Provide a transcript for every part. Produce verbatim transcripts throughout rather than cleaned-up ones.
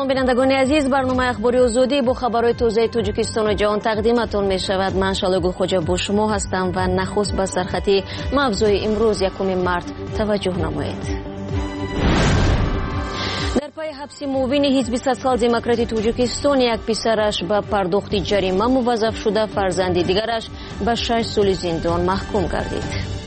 بینندگان عزیز، برنامه اخباری آزادی با خبرهای تازه تاجیکستان و جهان تقدیمتان می شود. من شاله گلخوجه با شما هستم و نخست به سرخطی موضوع امروز یکم مارس توجه نمایید. در پای حبس موین حزب سوسیال دموکراتی تاجیکستان یک پسرش به پرداخت جریمه موظف شده، فرزند دیگرش به شش سال زندان محکوم گردید.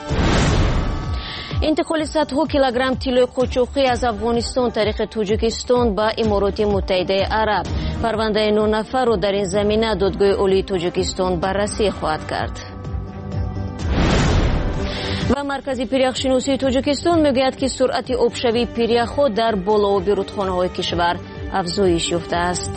انتقال صدها کیلوگرم طلای قاچاقی از افغانستان طریق تاجیکستان به امارات متحده عرب. پرونده نه نفر را در این زمینه دادگاه عالی تاجیکستان بررسی خواهد کرد. و مرکز پریخشناسی تاجیکستان میگوید که سرعت آبشوی پریخ‌ها در بالابی رودخانه‌های کشور افزایش یافته است.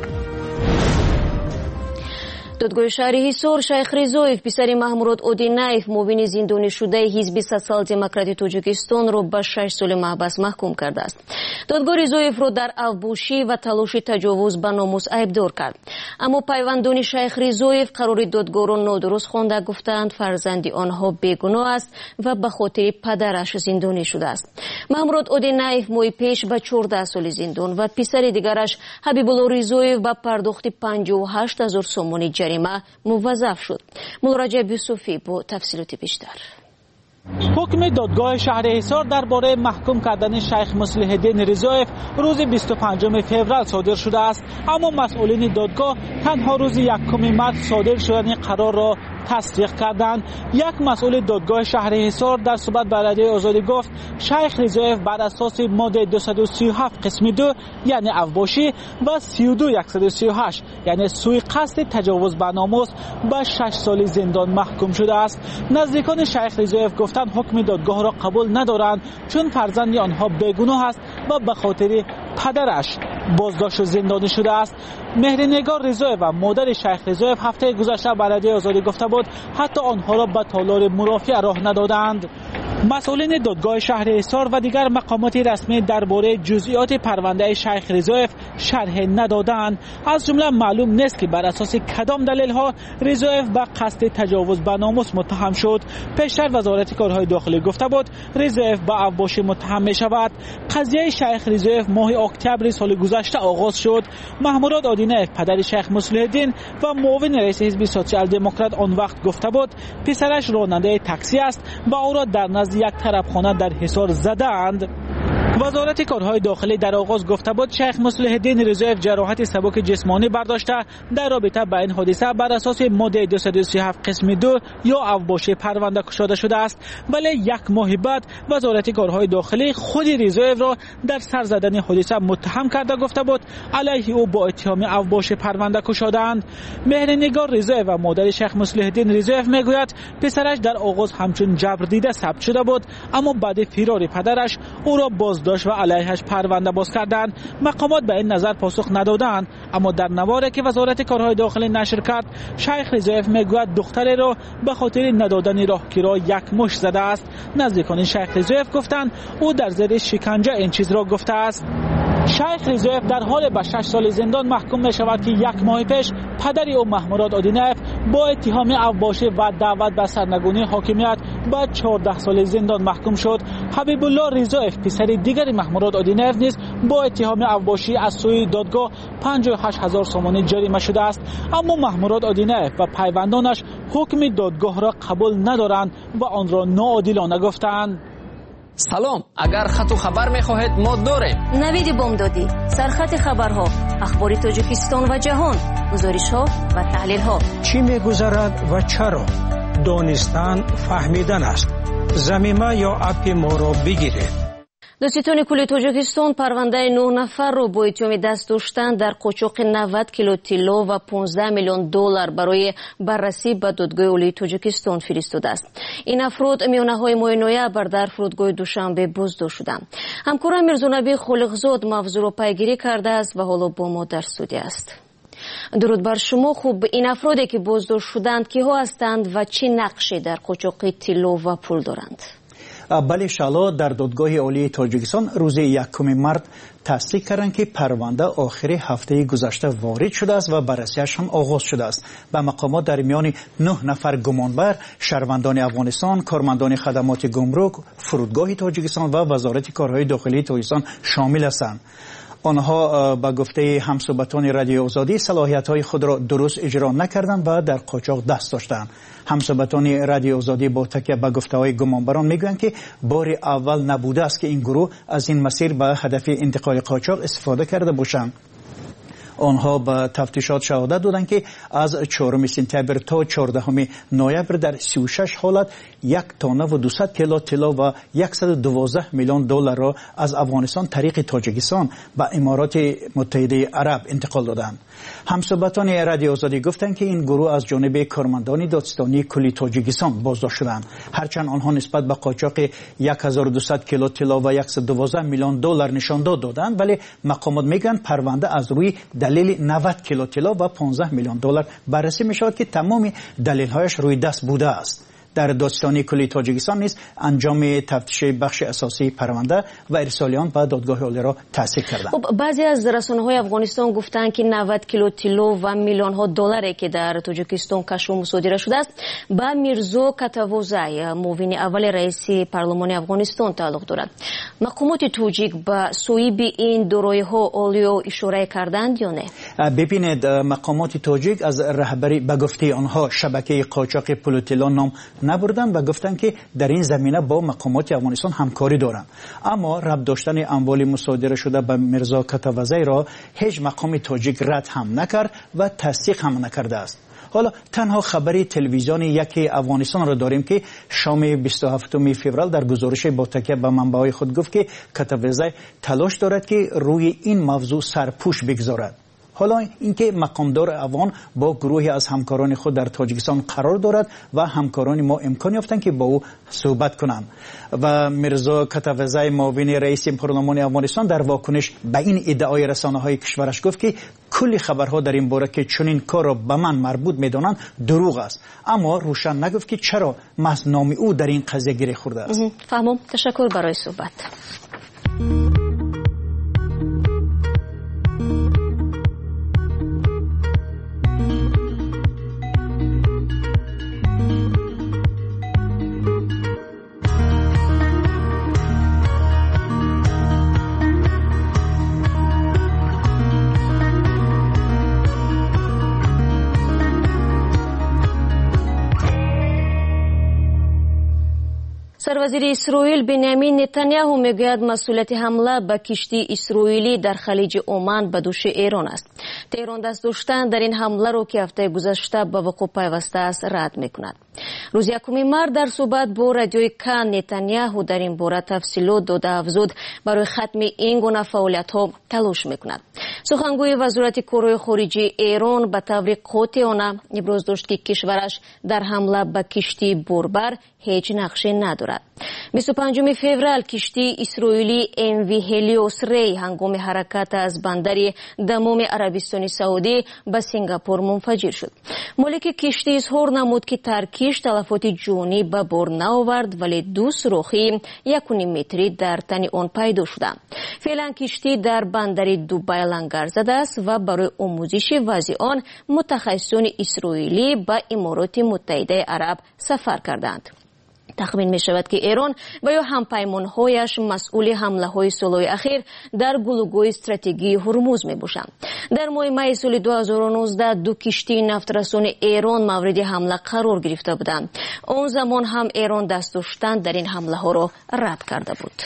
دادگاه شهر حصار شیخ رضایف پسر محمود آدینایف معاون زندانی شده حزب سوسیال دموکراتی تاجیکستان را به شش سال محبس محکوم کرده است. دادگاه رضایف را در افباشی و تلاش تجاوز به ناموس عیبدار کرد. اما پیوندان شیخ رضایف قرار دادگاه را نادرست خوانده، گفتند فرزند آنها بیگناه است و به خاطر پدرش زندانی شده است. محمود آدینایف ماه پیش به چهارده سال زندان و پسر دیگرش حبیب الله رضایف به پرداخت پنجاه و هشت هزار سومانی جریمه موظف شد. مراجعه یوسفی با تفصیلات بیشتر. حکم دادگاه شهر حصار درباره محکوم کردن شیخ مصلح الدین رضایف روز بیست و پنجم فوریه صادر شده است، اما مسئولین دادگاه تنها روز یکم مارس صادر شدن قرار را تصدیق کردند. یک مسئول دادگاه شهر حصار در صحبت با رادیو آزادی گفت شیخ رضایف بر اساس ماده دویست و سی و هفت قسم دو یعنی افباشی و سی و دو صد و سی و هشت یعنی سوء قصد تجاوز به ناموس به شش سال زندان محکوم شده است. نزدیکان شیخ رضایف گفتند حکم دادگاه را قبول ندارند چون فرزند آنها بیگناه است و به خاطر پدرش بازداشت و زندانی شده است. مهرنگار رضایف و مادر شیخ رضایف هفته گذشته به رادیو آزادی گفته بود حتی آنها را به تالار مرافعه راه ندادند. مسئولین دادگاه شهر حصار و دیگر مقامات رسمی درباره جزئیات پرونده شیخ رضایف شرح ندادند. از جمله معلوم نیست که بر اساس کدام دلیل‌ها رضایف به قصد تجاوز به ناموس متهم شد. پیشتر وزارت کارهای داخلی گفته بود رضایف به افباشی متهم می شود. قضیه شیخ رضایف ماه اکتبر سال گذشته آغاز شد. محمود آدینایف پدر شیخ مصلح الدین و معاون رئیس حزب سوسیال دموکرات آن وقت گفته بود پسرش راننده تاکسی است و او را در نزد یک طرفخانه در حصار زدند. وزارت کارهای داخلی در آغاز گفته بود شیخ مصلح الدین رضایف جراحت سبک جسمانی برداشته در رابطه با این حادثه بر اساس ماده دویست و سی و هفت قسم دو یا افباشی پرونده گشوده شده است، ولی یک ماه بعد وزارت کارهای داخلی خود رضایف را در سر زدن حادثه متهم کرده گفته بود علیه او با اتهام افباشی پرونده گشودند. مهرنگار رضایف و مادر شیخ مصلح الدین رضایف میگوید پسرش در آغاز همچون جبر دیده ثبت شده بود، اما بعد فرار پدرش او را باز داشت و علیهش پرونده باز کردند. مقامات به این نظر پاسخ ندادند، اما در نواری که وزارت کارهای داخلی نشر کرد شیخ رضایف میگوید دختری را به خاطر ندادن راهگیرا یک مشت زده است. نزدیکان شیخ رضایف گفتند او در زیر شکنجه این چیز را گفته است. شیخ رضایف در حال به شش سال زندان محکوم می شود که یک ماه پیش پدر او محمود آدینایف با اتهام افباشی و دعوت به سرنگونی حاکمیت به چهارده سال زندان محکوم شد. حبیب الله رضایف پسر دیگر محمود آدینایف نیز با اتهام افباشی از سوی دادگاه پنجاه و هشت هزار سومانی جریمه شده است، اما محمود آدینایف و پیوندانش حکم دادگاه را قبول ندارند و آن را ناعادلانه گفتند. سلام، اگر خط و خبر میخواهید ما داریم. نوید بامدادی، سرخط خبرها، اخبار تاجیکستان و جهان، گزارش ها و تحلیل ها. چی میگذرد و چرا؟ دانستن فهمیدن است. زمینه یا اپ ما را بگیرید. دوستان کل تاجیکستان پرونده نه نفر را با اتهام دست داشتن در قاچاق نود کیلو طلا و پانزده میلیون دلار برای بررسی به دادگاه عالی تاجیکستان فرستاده است. این افراد میانه‌های ماه نوامبر در فرودگاه دوشنبه بازداشت شدند. همکارم میرزانبی خالقزاد موضوع را پیگیری کرده است و حالا با ما در استودیو است. درود بر شما. خوب، این افرادی که بازداشت شدند کیها هستند و چه نقشی در قاچاق طلا و پول دارند؟ بله شالا، در دادگاه عالی تاجیکستان روز یکم مارس تصدیق کردند که پرونده آخر هفته گذشته وارد شده است و بررسیش هم آغاز شده است. به مقامات در میان نه نفر گمانبر شهروندان افغانستان، کارمندان خدمات گمرک، فرودگاه تاجیکستان و وزارت کارهای داخلی تاجیکستان شامل هستند. آنها با گفته همصحبتان رادیو آزادی صلاحیت‌های خود را درست اجرا نکردند و در قاچاق دست داشتند. همصحبتان رادیو آزادی با تکیه به گفته‌های گمانبران میگویند که بار اول نبوده است که این گروه از این مسیر به هدف انتقال قاچاق استفاده کرده باشند. آنها به تفتیشات شهادت دادند که از چهارم سپتامبر تا چهاردهم نوامبر در سی و شش حالت یک تانه و دویست کیلو طلا و صد و دوازده میلیون دلار را از افغانستان طریق تاجیکستان به امارات متحده عرب انتقال دادند. همصحبتان رادیو آزادی گفتند که این گروه از جانب کارمندان دادستانی کلی تاجیکستان بازداشت شدند، هرچند آنها نسبت به قاچاق هزار و دویست کیلو طلا و صد و دوازده میلیون دلار نشانداد دادند، ولی مقامات میگن پرونده از روی دلیل نود کیلو طلا و پانزده میلیون دلار بررسی می شود که تمام دلیل‌هایش روی دست بوده است. در دادستانی کلی تاجیکستان نیز انجام تفتیش بخش اساسی پرونده و ارسال آن به دادگاه عالی را تصدیق کردند. خب بعضی از رسانه‌های افغانستان گفتند که نود کیلو طلا و میلیون ها دلاری که در تاجیکستان کشف و مصادره شده است به میرزا کاتاوزای معاون اول رئیس پارلمان افغانستان تعلق دارد. مقامات تاجیک به صویب این دارایی‌ها عالی اشاره کردند یا نه؟ ببینید، مقامات تاجیک از رهبری به گفته آنها شبکه قاچاق پول طلا نام نبردن و گفتن که در این زمینه با مقامات افغانستان همکاری دارند، اما ربط داشتن اموال مصادره شده به میرزا کاتاوزای را هیچ مقام تاجیک رد هم نکرد و تصدیق هم نکرده است. حالا تنها خبری تلویزیون یکی افغانستان را داریم که شام بیست و هفتم فوریه در گزارش با تکیه به منبع‌های خود گفت که کاتاوزای تلاش دارد که روی این موضوع سرپوش بگذارد. حالا اینکه مقامدار افغان با گروهی از همکاران خود در تاجیکستان قرار دارد و همکاران ما امکان یافتند که با او صحبت کنند. و میرزا کاتاوزای معاون رئیس پارلمان افغانستان در واکنش به این ادعای رسانه‌های کشورش گفت که کلی خبرها در این باره که چنین کار را به من مربوط می‌دانند دروغ است، اما روشن نگفت که چرا محض نام او در این قضیه گره خورده است. فهمم. تشکر برای صحبت. سروزیر اسرائیل بنیامین نتانیاهو میگوید مسئولیت حمله به کشتی اسرائیلی در خلیج عمان به دوش ایران است. تهران دست داشتن در این حمله رو که هفته گذشته به وقوع پیوسته است رد میکند. روز یکم مارس در صحبت با رادیوی کان نتانیاهو در این باره تفصیلات داده افزود برای ختم این گونه فعالیت ها تلاش میکند. سخنگوی وزارت کارهای خارجی ایران به طور قاطعانه ابراز داشت که کشورش در حمله به کشتی بربر هیچ نقشی ندارد. بیست و پنجم فوریه کشتی اسرائیلی ام وی هلیوس ری هنگام حرکت از بندر دمام عربستان سعودی به سنگاپور منفجر شد. مالک کشتی اظهار نمود که ترکیش تلفات جانی به بار نآورد، ولی دو سوراخی یک و نیم متری در تن آن پیدا شده. فعلا کشتی در بندر دوبای لنگر زده است و برای آموزش وضع آن متخصصان اسرائیلی به امارات متحده عرب سفر کردند. تخمین می شود که ایران و یا همپیمانهایش مسئول حمله های سالهای اخیر در گلوگوی استراتژی هرمز می باشند. در ماه می سال دو هزار و نوزده دو کشتی نفترسان ایران مورد حمله قرار گرفته بودند. آن زمان هم ایران دست داشتن در این حمله ها را رد کرده بود.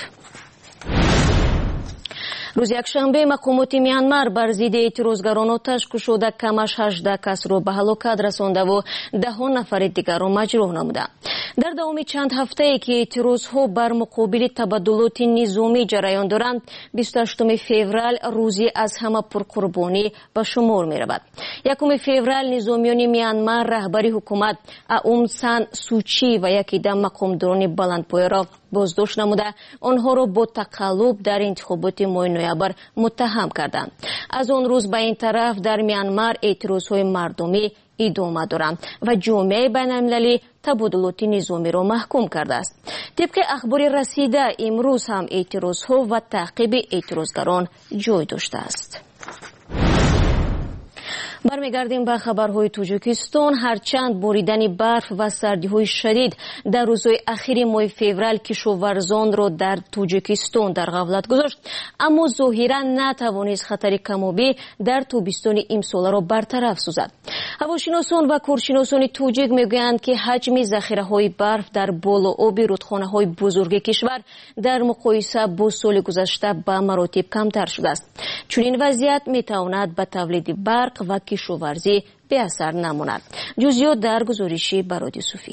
روز یکشنبه مقامات میانمار بر ضد اعتراضگران آتش گشوده کمش هجده کس را به هلاکت رسانده و ده نفر دیگر را مجروح نموده. در دوام چند هفته ای که اعتراضها بر مقابل تبادلات نظامی جریان دارند، بیست و هشتم فوریه روزی از همه پرقربانی به شمار می رود. یکم فوریه نظامیان میانمار رهبری حکومت اون سان سوچی و یکی ده مقامداران بلندپایه را بازداشت نموده آنها را با تقلب در انتخابات ماه نوامبر متهم کردند. از آن روز به این طرف در میانمار اعتراضهای مردمی ادامه دارند و جامعه بین‌المللی تبادلات نظامی را محکوم کرده است. طبق اخبار رسیده امروز هم اعتراضها و تعقیب اعتراضگران جای داشته است. бармегардим ба хабарҳои тоҷикистон. ҳарчанд боридани барф ва сардиҳои шадид дар рӯзҳои ахири моҳи феврал кишоварзонро дар тоҷикистон дар ғафлат гузошт, аммо зоҳиран натавонист хатари камобӣ дар тобистони имсоларо бартараф созад. ҳавошиносон ва коршиносони тоҷик мегӯянд, ки ҳаҷми захираҳои барф дар болооби рудхонаҳои бузурги кишвар дар муқоиса бо соли гузашта ба маротиб камтар шудааст. чунин вазъият метавонад ба тавлиди барқ ва кишоварзӣ беасар намонад. ҷузъиёт дар гузориши Бароди Суфӣ.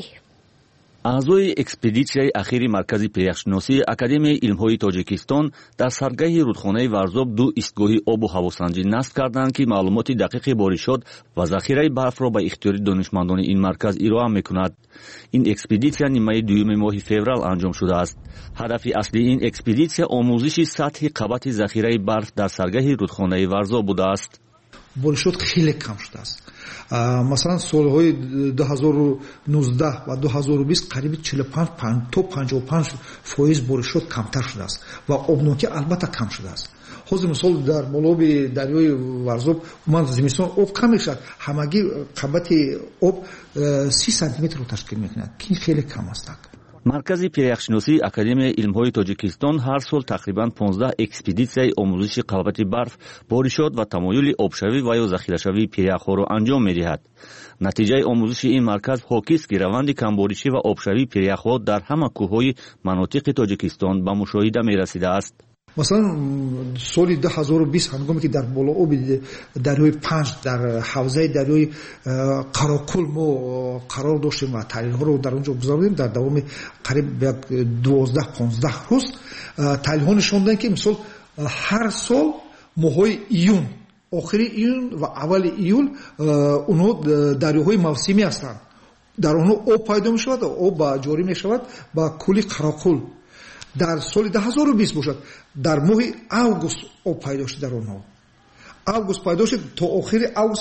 аъзои экспедитсияи ахири маркази пиряхшиносии Академияи илмҳои Тоҷикистон дар саргаҳи рудхонаи Варзоб ду истгоҳи обу ҳавосанҷӣ насб карданд, ки маълумоти дақиқи боришот ва захираи барфро ба ихтиёри донишмандони ин марказ ироа мекунад. ин экспедитсия нимаи дуюми моҳи феврал анҷом шудааст. ҳадафи аслии ин экспедитсия омӯзиши сатҳи қабати захираи барф дар саргаҳи рудхонаи Варзоб будааст. боришот хеле кам шудааст. масалан солҳои ду ҳазору нуздаҳ ва ду ҳазору бист қариби чилу панҷ то панҷоҳу панҷ фоиз боришот камтар шудааст ва обнокӣ албатта кам шудааст. ҳозир мисол дар болоби дарёи Варзоб уман зимистон об кам мешавад, ҳамагӣ қабати об си сантиметрро ташкил мекунад, ки хеле кам аст. маркази пиряхшиносии Академияи илмҳои Тоҷикистон ҳар сол тақрибан понздаҳ экспедитсияи омӯзиши қабати барф, боришот ва тамоюли обшавӣ ва ё захирашавии пиряхҳоро анҷом медиҳад. натиҷаи омӯзиши ин марказ ҳокист, ки раванди камборишӣ ва обшавии пиряхҳо дар ҳама кӯҳҳои манотиқи Тоҷикистон ба мушоҳида мерасидааст. масалан соли ду ҳазору бист ҳангоме ки дар болооби дарёи панҷ дар ҳавзаи дарёи Қарокул мо қарор доштем ва таҳлилҳоро дар онҷо гузаронидем. дар давоми қариб дувоздаҳ понздаҳ рӯз таҳлилҳо нишон доданд, ки мисол ҳар сол моҳҳои июн, охири июн ва аввали июл онҳо дарёҳои мавсимӣ ҳастанд. дар онҳо об пайдо мешавад, об ҷорӣ мешавад ба кӯли Қарокул. дар соли ду ҳазору бист бошад, дар моҳи август об пайдо шуд. дар онҳо август пайдо шуд, то охири август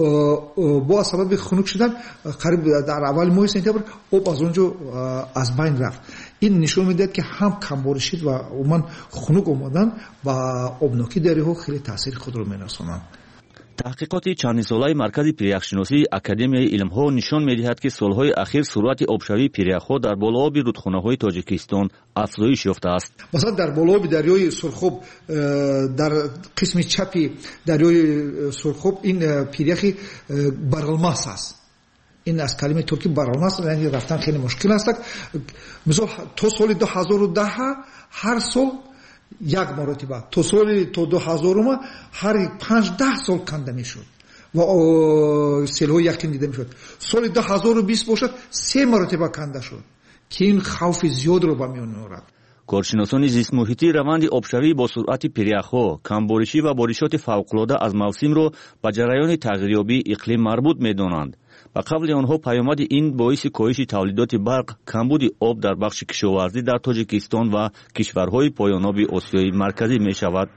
бо сабаби хунук шудан қариб дар аввали моҳи сентябр об аз онҷо аз байн рафт. ин нишон медиҳад, ки ҳам камборишид ва умуман хунук омадан ба обнокии дарёҳо хеле таъсири худро мерасонанд. таҳқиқоти чандинсолаи маркази пиряхшиносии Академияи илмҳо нишон медиҳад, ки солҳои ахир суръати обшавии пиряхҳо дар болооби рудхонаҳои Тоҷикистон афзоиш ёфтааст. масалан дар болооби дарёи Сурхоб, дар қисми чапи дарёи Сурхоб ин пиряхи барғалмас аст. ин аз калимаи турки барғалмас, яъни рафтан хеле мушкил аст. мисол то соли ду ҳазору даҳ ҳар сол як маротиба, то соли то ду ҳазорума ҳари панҷ даҳ сол канда мешуд ва селҳои якин дида мешуд. соли ду ҳазору бист бошад се маротиба канда шуд, ки ин хавфи зиёдро ба миён меорад. коршиносони зистмуҳитӣ раванди обшавӣ бо суръати пиряхҳо, камборишӣ ва боришоти фавқулода аз мавсимро ба ҷараёни тағйирёбии иқлим марбут медонанд. ба қавли онҳо паёмади ин боиси коҳиши тавлидоти барқ, камбуди об дар бахши кишоварзӣ дар Тоҷикистон ва кишварҳои поёноби Осиёи марказӣ мешавад.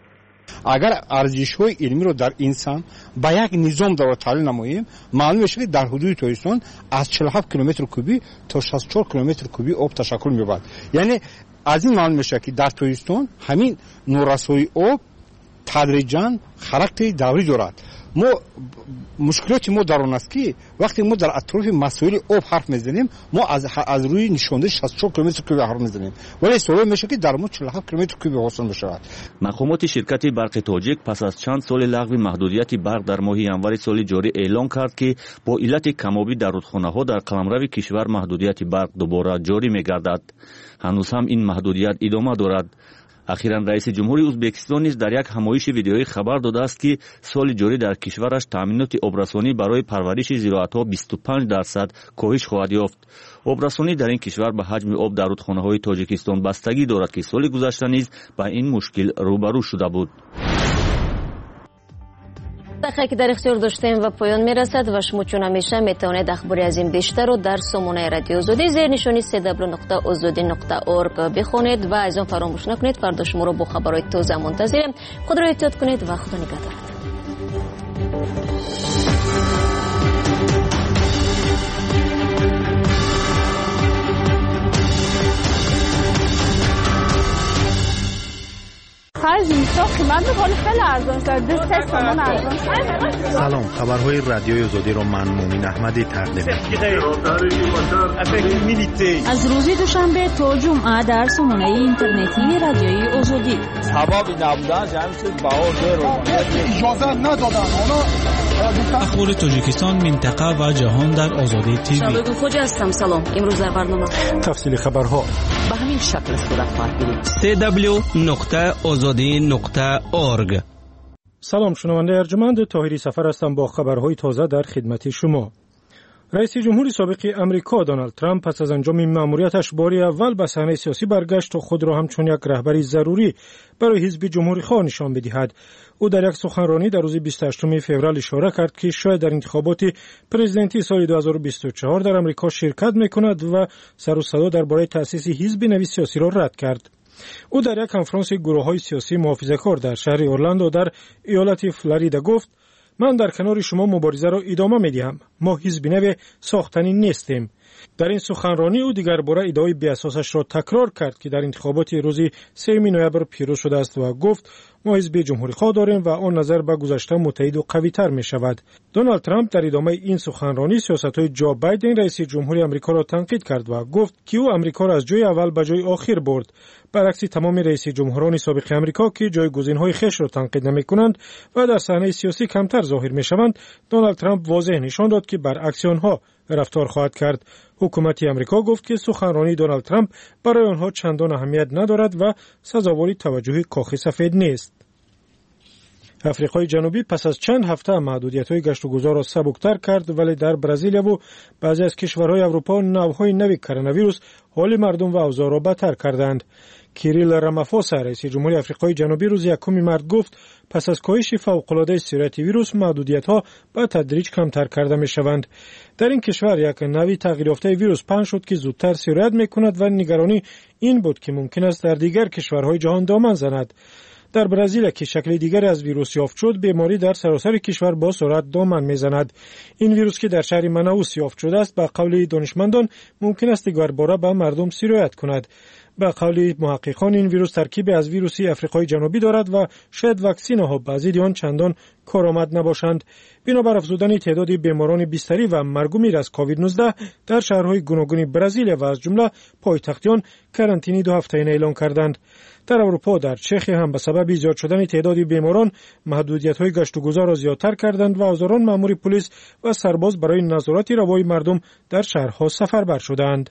агар арзишҳои илмиро дар инсон ба як низом дар таҳлил намоем, маълум мешавад, ки дар ҳудуди Тоҷикистон аз чилу ҳафт километр кубӣ то шасту чор километр кубӣ об ташаккул меёбад. яъне аз ин маълум мешавад, ки дар Тоҷикистон ҳамин норасои об тадриҷан характери даврӣ дорад. мо мушкилоти мо дар он аст, ки вақте мо дар атрофи масоили об ҳарф мезанем, мо аз аз рӯи нишондани шасту чор километр кубӣ ҳарф мезанем, вале солҳое мешавад, ки дар мо чилу ҳафт километр кубӣ ҳосил мешавад. мақомоти ширкати барқи тоҷик пас аз чанд соли лағви маҳдудияти барқ дар моҳи январи соли ҷорӣ эълон кард, ки бо иллати камобӣ дар рудхонаҳо дар қаламрави кишвар маҳдудияти барқ дубора ҷорӣ мегардад. ҳанӯз ҳам ин маҳдудият идома дорад. ахиран раиси ҷумҳури Ӯзбекистон низ дар як ҳамоиши видеоӣ хабар додааст, ки соли ҷорӣ дар кишвараш таъминоти обрасонӣ барои парвариши зироатҳо бисту панҷ дарсад коҳиш хоҳад ёфт. обрасонӣ дар ин кишвар ба ҳаҷми об дар рудхонаҳои Тоҷикистон бастагӣ дорад, ки соли гузашта низ ба ин мушкил рӯбарӯ шуда буд. дақиқе ки дар ихтиёр доштем ва поён мерасад ва шумо чун ҳамеша метавонед ахбори аз ин бештарро дар сомонаи радиои озодӣ зернишони се дабл ю нуқта озодӣ нуқта орг бихонед ва аз он фаромӯш накунед. фардо шуморо бо хабарҳои тоза мунтазирем. худро эҳтиёт кунед ва худо нигаҳдорад. Har از اینجا قیمت خیلی خیلی ارزان شد. دو سه تومن ارزان شد. سلام، خبرهای رادیوی آزادی رو من مومن احمدی تقدیم می‌کنم. از روز دوشنبه تا جمعه در سامانه اینترنتی رادیوی آزادی. سبب نبودن جمع شد بهار رو اجازه ندادن. اخبار تاجیکستان، منطقه و جهان در آزادی تیوی. شبکه خوج هستم. سلام. امروز در برنامه تفصیل خبرها به همین شکل صورت خواهد گرفت. سی دبلیو نقطه آزادی نقطه اورگ. سلام، شنونده ارجمند، طاهری سفر هستم با خبرهای تازه در خدمت شما. رئیس جمهور سابق امریکا دونالد ترامپ پس از انجام مأموریتش باری اول به صحنه سیاسی برگشت و خود را همچون یک رهبری ضروری برای حزب جمهوری‌خواه نشان بدهد. او در یک سخنرانی در روز بیست و هشتم فوریه اشاره کرد که شاید در انتخابات پرزیدنتی سال دو هزار و بیست و چهار در امریکا شرکت می‌کند و سر و صدا درباره تأسیس حزب نوی سیاسی را رد کرد. او در یک کنفرانس گروه‌های سیاسی محافظه‌کار در شهر اورلاندو در ایالت فلوریدا گفت: من در کنار شما مبارزه را ادامه می‌دهم. ما حزب نو ساختنی نیستیم. در این سخنرانی او دیگر باره ادعای بی‌اساسش را تکرار کرد که در انتخابات روز سوم نوامبر پیروز شده است و گفت ما حزب جمهوری‌خواه داریم و آن نظر به گذشته متحد و قوی‌تر می‌شود. دونالد ترامپ در ادامه این سخنرانی سیاست‌های جو بایدن رئیس جمهوری آمریکا را تنقید کرد و گفت که او آمریکا را از جای اول به جای آخر برد. برعکس تمام رئیس جمهوران سابق آمریکا که جایگزین‌های خویش را تنقید نمی‌کنند و در صحنه سیاسی کمتر ظاهر می‌شوند، دونالد ترامپ واضح نشان داد که برعکس آنها رفتار خواهد کرد. حکومت آمریکا گفت که سخنرانی دونالد ترامپ برای آنها چندان اهمیت ندارد و سزاوار توجه کاخ سفید نیست. افریقای جنوبی پس از چند هفته محدودیت‌های گشت و گذار را سبکتر کرد، ولی در برزیل و بعضی از کشورهای اروپا نوع‌های نوی کرونا ویروس حال مردم و اوضاع را بدتر کردند. کیریل رامافوسا رئیس جمهوری افریقای جنوبی روز یکم مارس گفت پس از کاهش فوق‌العاده سرعت ویروس محدودیت‌ها به تدریج کمتر کرده می‌شوند. در این کشور یک نوع تغییر یافته ویروس پنهان شد که زودتر سرایت می‌کند و نگرانی این بود که ممکن است در دیگر کشورهای جهان دامن زند. در برزیل که شکل دیگری از ویروس یافت شد، بیماری در سراسر کشور با سرعت دامن میزند. این ویروس که در شهر منائوس یافت شده است، به قول دانشمندان ممکن است دیگر باره به مردم سرایت کند. به قول محققان این ویروس ترکیبی از ویروسی آفریقای جنوبی دارد و شاید واکسین‌ها به ضد آن چندان کارآمد نباشند. بنابر افزودن تعداد بیماران بستری و مرگ و میر از کووید نوزده در شهرهای گوناگون برزیل و از جمله پایتخت آن کرانتینی دو هفته‌ای اعلام کردند. در اروپا در چخی هم به سبب زیاد شدن تعداد بیماران محدودیت‌های گشت و گذار را زیادتر کردند و هزاران مأمور پلیس و سرباز برای نظارت روای مردم در شهرها سفربر شدند.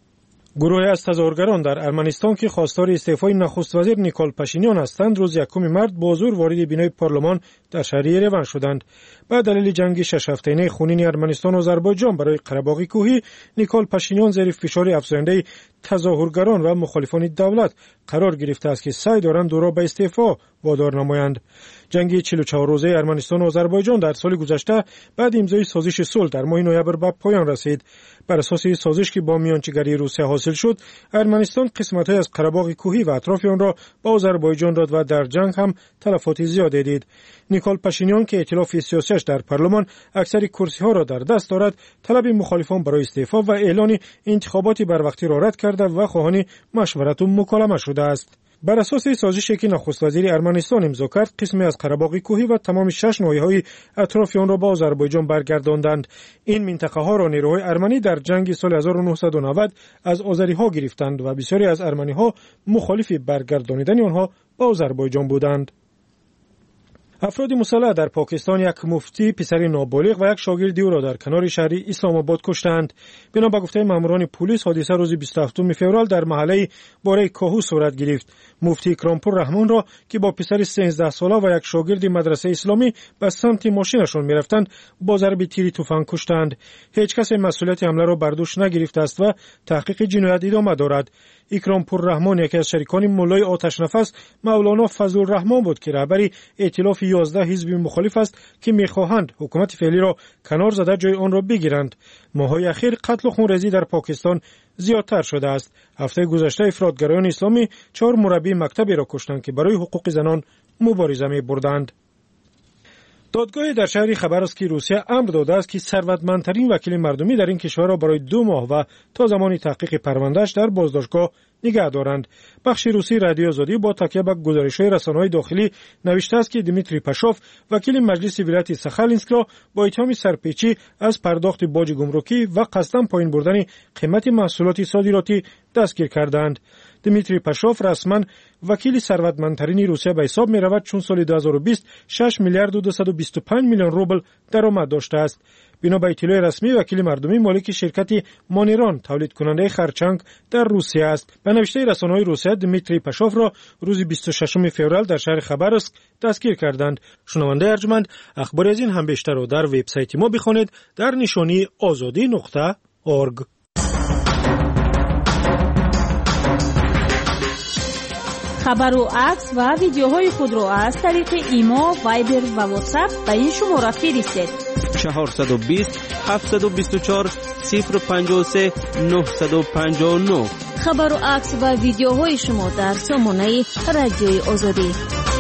گروهی از تظاهرگران در ارمنستان که خواستار استعفای نخست وزیر نیکول پاشینیان هستند، روز یکم مارس با زور وارد بینای پارلمان در شهر یریون شدند. به دلیل جنگ شش هفته‌ای خونین ارمنستان و آذربایجان برای قره‌باغ کوهی، نیکول پاشینیان زیر فشار افزاینده تظاهرگران و مخالفان دولت قرار گرفته است که سعی دارند او را به استعفا وادار نمایند. جنگ چهل و چهار روزه ارمنستان و آذربایجان در سال گذشته بعد امضای سازش صلح در ماه نوامبر به پایان رسید. بر اساس سازش که با میانجیگری روسیه حاصل شد، ارمنستان قسمت‌های از قره‌باغ کوهی و اطراف آن را به آذربایجان داد و در جنگ هم تلفات زیادی دید. نیکول پاشینیان که ائتلاف سیاسیش در پارلمان اکثر کرسی‌ها را در دست دارد، طلب مخالفان برای استعفا و اعلان انتخابات بروقتی را رد کرده و خواهان مشورت و مکالمه شده است. بر اساس سازشی که نخست وزیر ارمنستان امضا کرد، قسمی از قره‌باغ کوهی و تمام شش ناحیه‌های اطراف آن را به آذربایجان برگرداندند. این منطقه ها را نیروهای ارمنی در جنگ سال هزار و نهصد و نود از آذری‌ها گرفتند و بسیاری از ارمنی‌ها مخالف برگردانیدن آنها به آذربایجان بودند. افراد مسلح در پاکستان یک مفتی پسر نابالغ و یک شاگرد او را در کنار شهر اسلام آباد کشتند. بنا به گفته ماموران پلیس، حادثه روز بیست و هفتم فوریه در محله باره کاهو صورت گرفت. مفتی اکرامپور رحمان را که با پسر سیزده ساله و یک شاگرد مدرسه اسلامی به سمت ماشینشان می‌رفتند، با ضرب تیر تفنگ کشتند. هیچ کس مسئولیت حمله را بر دوش نگرفته است و تحقیق جنایت ادامه دارد. اکرامپور رحمان یکی از شریکان مولای آتش نفس مولانا فضل الرحمن بود که رهبری ائتلاف یازده حزب مخالف است که می‌خواهند حکومت فعلی را کنار زده جای آن را بگیرند. ماه‌های اخیر قتل و خونریزی در پاکستان زیادتر شده است. هفته گذشته افراطگرایان اسلامی چهار مربی مکتبی را کشتند که برای حقوق زنان مبارزه می‌بردند. دادگاهی در شهر خبرسک روسیه امر داده است که ثروتمندترین وکیل مردمی در این کشور را برای دو ماه و تا زمان تحقیق پروندهش در بازداشتگاه نگه دارند. بخش روسی رادیو آزادی با تکیه بر گزارش‌های رسانه‌های داخلی نوشته است که دیمیتری پاشوف وکیل مجلس ولایت ساخالینسک را با اتهام سرپیچی از پرداخت باج گمرکی و قصداً پایین بردن قیمت محصولات صادراتی دستگیر کردند. دیمیتری پاشوف رسما وکیل ثروتمندترین روسیه به حساب می رود، چون سال دو هزار و بیست شش میلیارد و دویست و بیست و پنج میلیون روبل درآمد داشته است. بنا به اطلاع رسمی وکیل مردمی مالک شرکت مانیران تولید کننده خرچنگ در روسیه است. به نوشته رسانه‌های روسیه دیمیتری پاشوف را روز بیست و ششم فوریه در شهر خبرسک دستگیر کردند. شنونده ارجمند، اخبار از این هم بیشتر را در وبسایت ما بخوانید در نشانی آزادی نقطه اورگ. خبر و عکس و ویدیوهای خود را از طریق ایما، وایبر و واتساپ به این شماره فرستید: چهارصد و بیست هفتصد و بیست و چهار صفر پنجاه و سه نهصد و پنجاه و نه. خبر و عکس و ویدیوهای شما در سامانه رادیوی آزادی.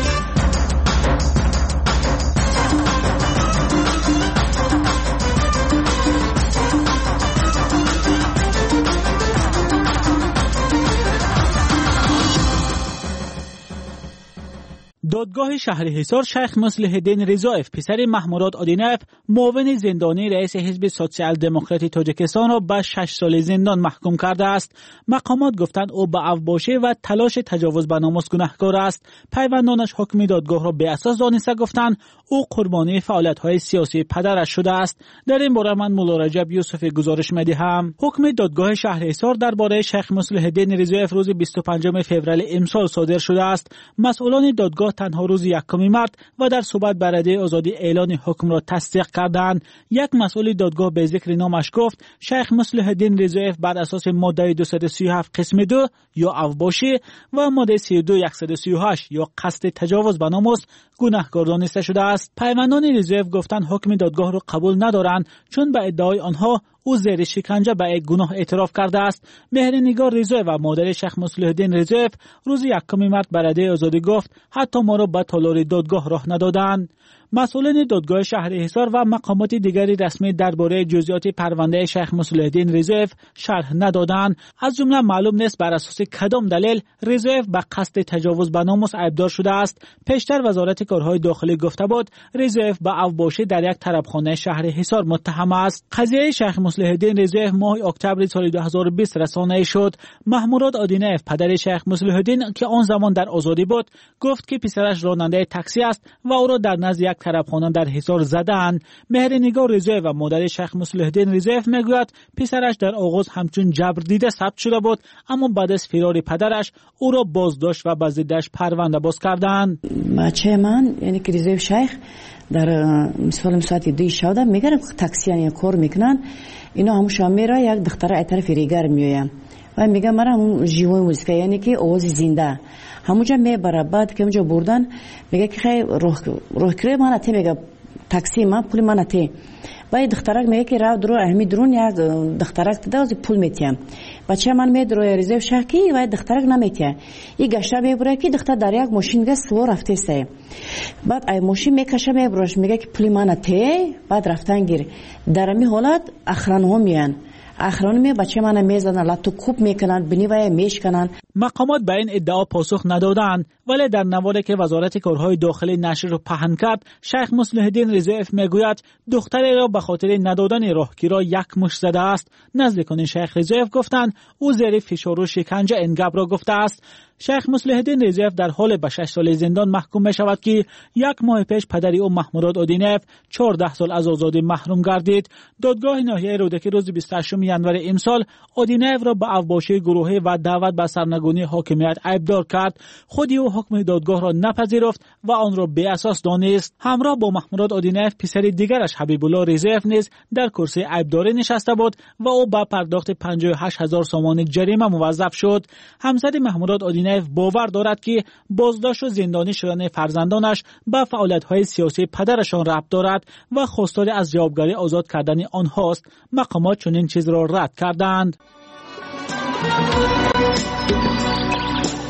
دادگاه شهر حصار شیخ مصلح الدین رضایف پسر محمود آدینف معاون زندانی رئیس حزب سوسیال دموکراتی تاجیکستان را به شش سال زندان محکوم کرده است. مقامات گفتند او به افباشی و تلاش تجاوز به ناموس گناهکار است. پیوندانش حکم دادگاه را به اساس دانسته گفتند او قربانی فعالیت‌های سیاسی پدرش شده است. در این باره من مولا رجب یوسف گزارش می‌دهم. حکم دادگاه شهر حصار درباره شیخ مصلح الدین رضایف روز بیست و پنجم فوریه امسال صادر شده است. مسئولان دادگاه تنها روز یکم مارس و در صحبت به رادیوی آزادی اعلان حکم را تصدیق کردند. یک مسئول دادگاه به ذکر نامش گفت شیخ مصلح الدین رضایف بر اساس ماده دویست و سی و هفت قسم دو یا افباشی و ماده سی و دو صد و سی و هشت یا قصد تجاوز به ناموس گناهکار دانسته شده است. پیوندان رضایف گفتند حکم دادگاه را قبول ندارند، چون به ادعای آنها او زیر شکنجه به یک گناه اعتراف کرده است. مهرنگار رضایف و مادر شیخ مصلح الدین رضایف روز یکم مارس به رادیوی آزادی گفت حتی ما را به تالار دادگاه راه ندادند. مسئولان دادگاه شهر حصار و مقامات دیگری رسمی درباره جزئیات پرونده شیخ مصلح الدین رضایف شرح ندادند. از جمله معلوم نیست بر اساس کدام دلیل رضایف به قصد تجاوز به ناموس عیبدار شده است. پیشتر وزارت کارهای داخلی گفته بود رضایف به افباشی در یک طرفخانه شهر حصار متهم است. قضیه شیخ مصلح الدین رضایف ماه اکتبر سال دو هزار و بیست رسانه‌ای شد. محمود آدینف پدر شیخ مصلح الدین که آن زمان در آزادی بود گفت که پسرش راننده تاکسی است و او را در نزد یک طرفخانه در حصار زدند. مهرنگار رضایف و مادر شیخ مصلح الدین رضایف میگوید پسرش در آغاز همچون جبر دیده ثبت شده بود، اما بعد از فرار پدرش او را بازداشت و به ضدش پرونده باز کردند. بچه من یعنی که رضایف شیخ در مثال ساعت دو شب میگن تاکسی یا کار میکنن، اینا همون شام میره یک دختر از طرف ریگر میایم و میگم مرا همون ژیوی موسیقی یعنی که آواز زنده همونجا میبره. بعد که اونجا بردن میگه که خیلی روح روح کره من اته میگه تاکسی من پول من اته. بعد دخترک میگه که راه درو اهمی درون یک دخترک تدا از پول میتیم. بچه من میدرو رضایف شکی و دخترک نمیتیم. این گشته میبره که دختر در یک ماشین گس سوار رفته سه. بعد ای ماشین میکشه میبرش میگه که پول من اته. بعد رفتن گیر در می حالت اخران هم میان اخران می بچه من میزنن لاتو کوب میکنن بنیوای میشکنن. مقامات به این ادعا پاسخ ندادند، ولی در نوالی که وزارت کارهای داخلی نشر را پهن کرد شیخ مصلح الدین رضایف میگوید دختری را به خاطر ندادن راهگیرا یک مش زده است. نزدیکان شیخ رضایف گفتند او زیر فشار و شکنجه این گپ را گفته است. شیخ مصلح الدین رضایف در حال به شش سال زندان محکوم می شود که یک ماه پیش پدری او محمود آدینف چهارده سال از آزادی محروم گردید. دادگاه ناحیه رودکی روز بیست و هشتم ژانویه امسال آدینف را به افباشی گروهی و دعوت به سرنگونی حاکمیت عیبدار کرد. خودی او حکم دادگاه را نپذیرفت و آن را بی اساس دانست. همراه با محمود آدینف پسر دیگرش حبیب الله رضایف نیز در کرسی عیبداری نشسته بود و او با پرداخت پنجاه و هشت هزار سومان جریمه موظف شد. همسر محمود آدینف باور دارد که بازداشت و زندانی شدن فرزندانش به فعالیت‌های سیاسی پدرشان ربط دارد و خواستار از جوابگری آزاد کردن آنهاست. مقامات چنین چیز را رد کردند.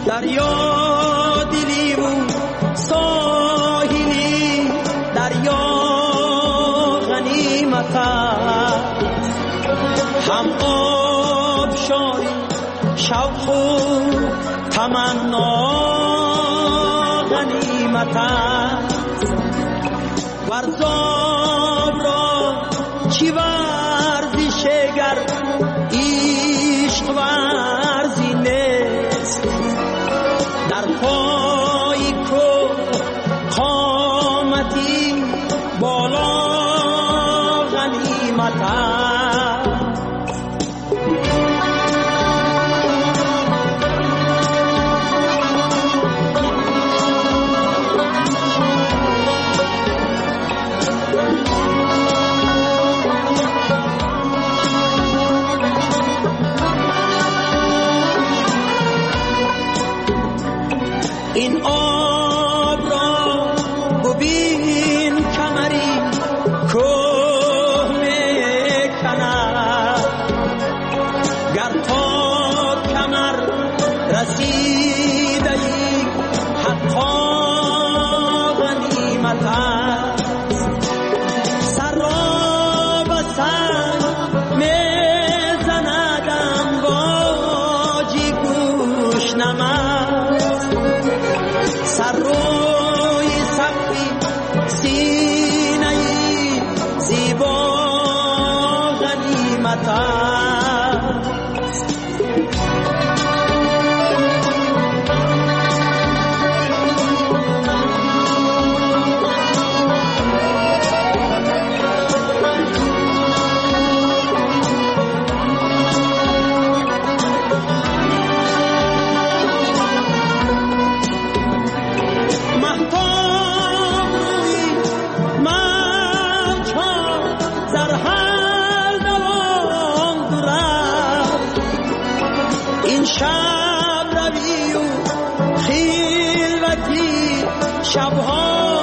دریا دلی و ساحلی دریا شوق و تمنا غنیمت است ورزاب را چی ورزش گر عشق ورزی نیست در پای کو قامتی بالا غنیمت است این آب را ببین کمری کوه میکند گر تا کمر رسیده ای حقا غنیمت است سر را به سر میزند امواجی گوش نمد سر روی سختی سینه زیبا غنیمت است شب روی و خیلوتی شبها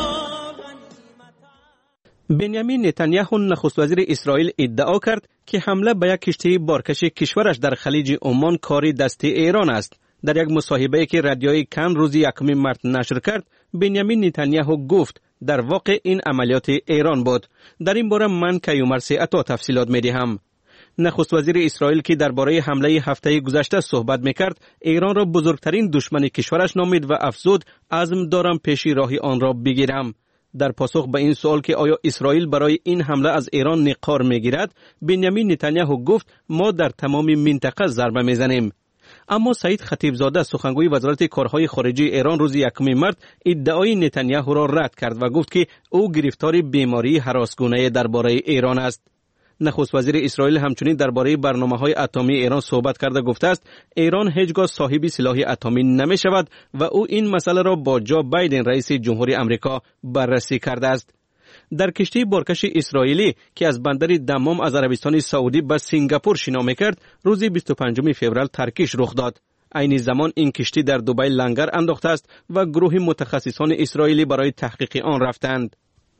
بنیامین نتانیاهو نخست وزیر اسرائیل ادعا کرد که حمله به یک کشتی بارکش کشورش در خلیج عمان کاری دست ایران است. در یک مصاحبه‌ای که رادیوی کن روز یکم مارس نشر کرد، بنیامین نتانیاهو گفت در واقع این عملیات ایران بود. در این باره من کیومر سیعتا تفصیلات می‌دهم. نخست وزیر اسرائیل که درباره حمله هفته گذشته صحبت میکرد، ایران را بزرگترین دشمن کشورش نامید و افزود عزم دارم پیشی راهی آن را بگیرم. در پاسخ به این سوال که آیا اسرائیل برای این حمله از ایران نقار میگیرد، بنیامین نتانیاهو گفت ما در تمام منطقه ضربه میزنیم. اما سعید خطیبزاده سخنگوی وزارت کارهای خارجی ایران روز یکم مارس ادعای نتانیاهو را رد کرد و گفت که او گرفتار بیماری هراسگونه درباره ایران است. نخست وزیر اسرائیل همچنین درباره برنامه‌های اتمی ایران صحبت کرده گفته است ایران هیچگاه صاحب سلاح اتمی نمی شود و او این مسئله را با جو بایدن رئیس جمهوری آمریکا بررسی کرده است. در کشتی بارکش اسرائیلی که از بندر دمام از عربستان سعودی به سنگاپور شنا می‌کرد، روز بیست و پنجم فوریه ترکیش رخ داد. عین زمان این کشتی در دبی لنگر انداخته است و گروه متخصصان اسرائیلی برای تحقیق آن رفتند.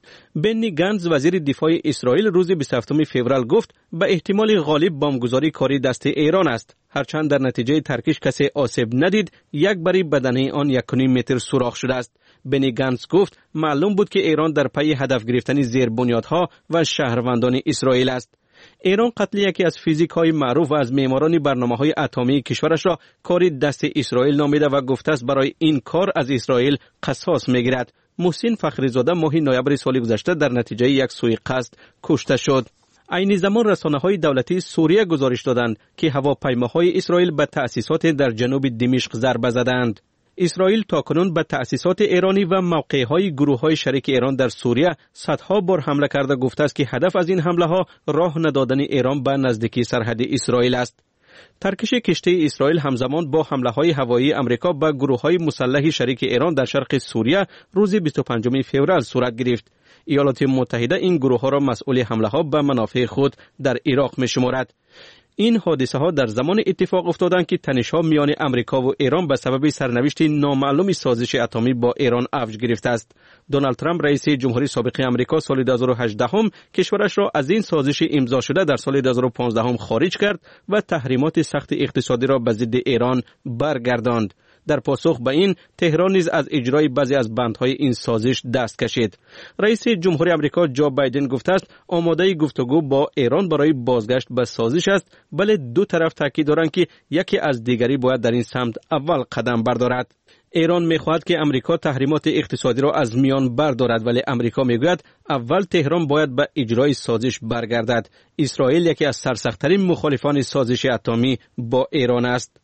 بنی گنز وزیر دفاع اسرائیل روز بیست و هفتم فوریه گفت به احتمال غالب بمبگذاری کاری دست ایران است، هرچند در نتیجه ترکیش کسی آسیب ندید، یک بری بدنه آن یک و نیم متر سوراخ شده است. بنی گنز گفت معلوم بود که ایران در پی هدف گرفتن زیربنیادها و شهروندان اسرائیل است. ایران قتل یکی از فیزیک‌های معروف و از معماران برنامه‌های اتمی کشورش را کاری دست اسرائیل نامیده و گفته است برای این کار از اسرائیل قصاص می‌گیرد. محسن فخریزاده ماه نوامبر سال گذشته در نتیجه یک سوءقصد کشته شد. عین زمان رسانه‌های دولتی سوریه گزارش دادند که هواپیماهای اسرائیل به تأسیسات در جنوب دمشق ضربه زدند. اسرائیل تاکنون به تأسیسات ایرانی و موقع‌های گروه‌های شریک ایران در سوریه صدها بار حمله کرده گفته است که هدف از این حمله‌ها راه ندادن ایران به نزدیکی سرحد اسرائیل است. ترکش کشتی اسرائیل همزمان با حمله‌های هوایی آمریکا به گروه‌های مسلح شریک ایران در شرق سوریه روز بیست و پنجم فوریه صورت گرفت. ایالات متحده این گروه‌ها را مسئول حمله‌ها به منافع خود در عراق می‌شمارد. این حادثه ها در زمان اتفاق افتادند که تنش‌ها میان امریکا و ایران به سبب سرنوشت نامعلوم سازش اتمی با ایران اوج گرفته است. دونالد ترامپ رئیس جمهوری سابق آمریکا سال دو هزار و هجده هم کشورش را از این سازش امضا شده در سال دو هزار و پانزده هم خارج کرد و تحریمات سخت اقتصادی را به ضد ایران برگرداند. در پاسخ به این تهران نیز از اجرای بعضی از بندهای این سازش دست کشید. رئیس جمهوری آمریکا جو بایدن گفته است آماده گفتگو با ایران برای بازگشت به سازش است، ولی دو طرف تاکید دارند که یکی از دیگری باید در این سمت اول قدم بردارد. ایران می‌خواهد که آمریکا تحریمات اقتصادی را از میان بردارد، ولی آمریکا میگوید اول تهران باید به اجرای سازش برگردد. اسرائیل یکی از سرسخت‌ترین مخالفان سازش اتمی با ایران است.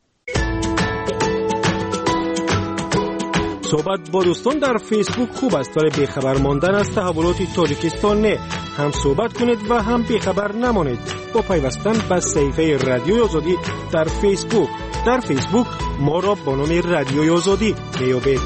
صحبت با دوستان در فیسبوک خوب است، ولی بیخبر ماندن از تحولات تاجیکستان نه. هم صحبت کنید و هم بیخبر نمانید با پیوستن به صفحه رادیوی آزادی در فیسبوک. در فیسبوک ما را با نام رادیوی آزادی میابید.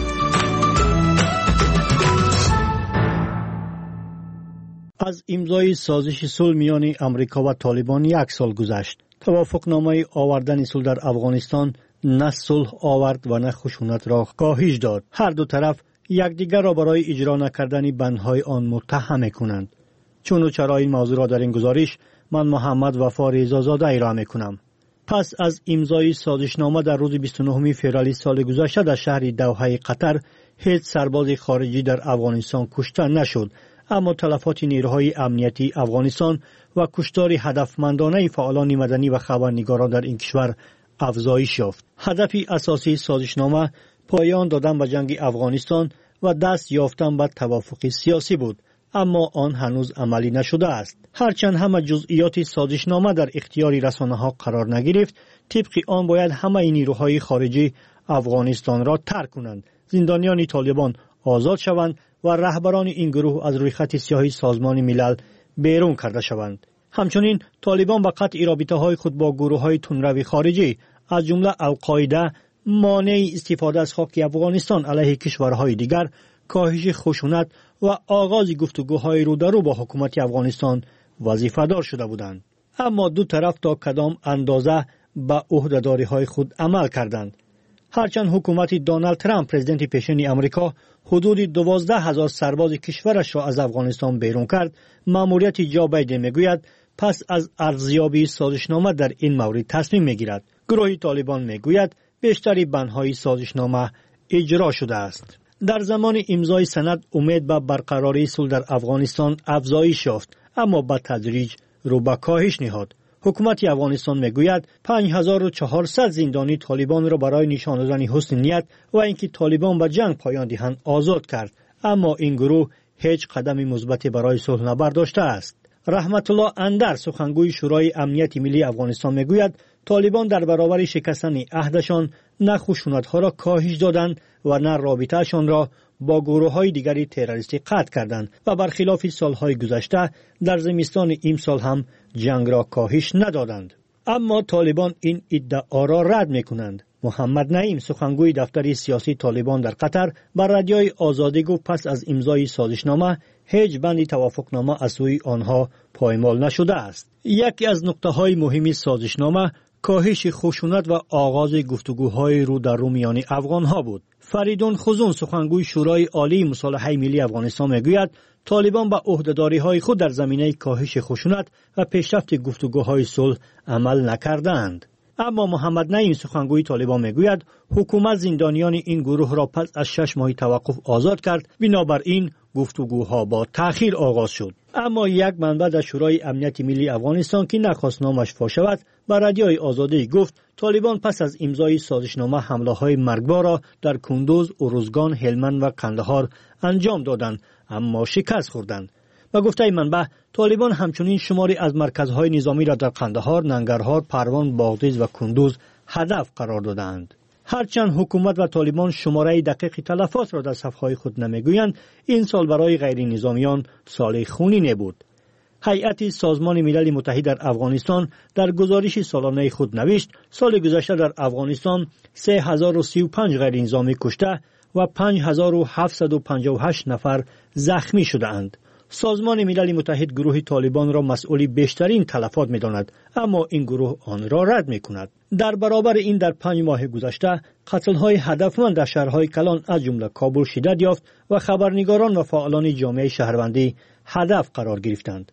از امضای سازش صلح میان امریکا و طالبان یک سال گذشت. توافقنامه آوردن صلح در افغانستان نه صلح آورد و نه خشونت را کاهش داد. هر دو طرف یکدیگر را برای اجرا نکردن بندهای آن متهم می‌کنند. چون و چرا این موضوع را در این گزارش من محمد وفا رضازاده ارائه می‌کنم. پس از امضای سازشنامه در روز بیست و نهم فوریه سال گذشته در شهر دوحه قطر هیچ سرباز خارجی در افغانستان کشته نشد، اما تلفات نیروهای امنیتی افغانستان و کشتار هدفمندانه فعالان مدنی و خبرنگاران در این کشور افزایش یافت. هدف اساسی سازشنامه پایان دادن به جنگ افغانستان و دست یافتن به توافق سیاسی بود، اما آن هنوز عملی نشده است. هرچند همه جزئیات سازشنامه در اختیار رسانه‌ها قرار نگرفت، طبق آن باید همه نیروهای خارجی افغانستان را ترک کنند، زندانیان طالبان آزاد شوند و رهبران این گروه از روی خط سیاه سازمان ملل بیرون کرده شوند. همچنین طالبان به قطع رابطه‌های خود با گروه‌های تندرو خارجی از جمله القاعده مانع استفاده از خاک افغانستان علیه کشورهای دیگر، کاهش خشونت و آغاز گفتگوهای رو در رو با حکومت افغانستان وظیفه‌دار شده بودند. اما دو طرف تا کدام اندازه به عهده‌داری‌های خود عمل کردند. هرچند حکومت دونالد ترامپ پرزیدنت پیشین آمریکا حدود دوازده هزار سرباز کشورش را از افغانستان بیرون کرد، مأموریت جو بایدن میگوید پس از ارزیابی سازشنامه در این مورد تصمیم میگیرد. گروه طالبان میگوید بیشتری بندهای سازشنامه اجرا شده است. در زمان امضای سند امید به برقراری صلح در افغانستان افزایش یافت، اما به تدریج رو به کاهش نهاد. حکومت افغانستان میگوید پنج هزار و چهارصد زندانی طالبان را برای نشان دادن حسن نیت و اینکه طالبان به جنگ پایان دهند آزاد کرد، اما این گروه هیچ قدم مثبتی برای صلح نبرداشته است. رحمت الله اندر سخنگوی شورای امنیت ملی افغانستان میگوید طالبان در برابر شکستن عهدشان نه خشونت‌ها را کاهش دادند و نه رابطه‌شان را با گروه‌های دیگری تروریستی قطع کردند و برخلاف سالهای گذشته در زمستان امسال هم جنگ را کاهش ندادند. اما طالبان این ادعا را رد می‌کنند. محمد نعیم سخنگوی دفتر سیاسی طالبان در قطر بر رادیوی آزادی گفت پس از امضای سازشنامه هیچ بند توافقنامه از سوی آنها پایمال نشده است. یکی از نقطه‌های مهم سازشنامه کاهش خشونت و آغاز گفتگوهای رو در رو میان افغان‌ها بود. فریدون خزون سخنگوی شورای عالی مصالحه ملی افغانستان میگوید طالبان به عهده‌داری‌های خود در زمینه کاهش خشونت و پیشرفت گفتگوهای صلح عمل نکردند. اما محمد نعیم سخنگوی طالبان میگوید حکومت زندانیان این گروه را پس از شش ماه توقف آزاد کرد، بنابراین گفتگوها با تأخیر آغاز شد. اما یک منبع در شورای امنیت ملی افغانستان که نخواست نامش فاش شود بر رادیوی آزادی گفت طالبان پس از امضای سازشنامه حمله‌های مرگبار را در کندوز، اروزگان، هلمند و قندهار انجام دادند، اما شکست خوردند. و گفته منبع طالبان همچنین شماری از مرکزهای نظامی را در قندهار، ننگرهار، پروان، باغدیز و کندوز هدف قرار دادند. هرچند حکومت و طالبان شماره دقیق تلفات را در صفحات خود نمیگویند، این سال برای غیر نظامیان سال خونین بود. هیئت سازمان ملل متحد در افغانستان در گزارش سالانه خود نوشت سال گذشته در افغانستان سه هزار و سی و پنج غیر نظامی کشته و پنج هزار و هفتصد و پنجاه و هشت نفر زخمی شده اند. سازمان ملل متحد گروه طالبان را مسئول بیشترین تلفات می‌داند، اما این گروه آن را رد می‌کند. در برابر این در پنج ماه گذشته قتل‌های هدفمند در شهرهای کلان از جمله کابل شدت یافت و خبرنگاران و فعالان جامعه شهروندی هدف قرار گرفتند.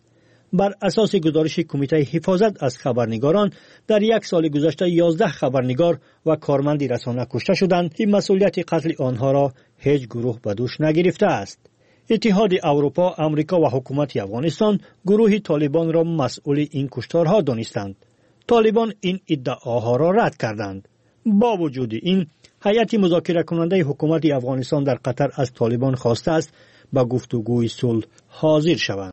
بر اساس گزارش کمیته حفاظت از خبرنگاران در یک سال گذشته یازده خبرنگار و کارمند رسانه کشته شدند. این مسئولیت قتل آنها را هیچ گروه به دوش نگرفته است. اتحاد اروپا، امریکا و حکومت افغانستان گروه طالبان را مسئول این کشتارها دانستند. طالبان این ادعاها را رد کردند. با وجود این، هیئت مذاکره کننده حکومت افغانستان در قطر از طالبان خواسته است به گفتگوی صلح حاضر شوند.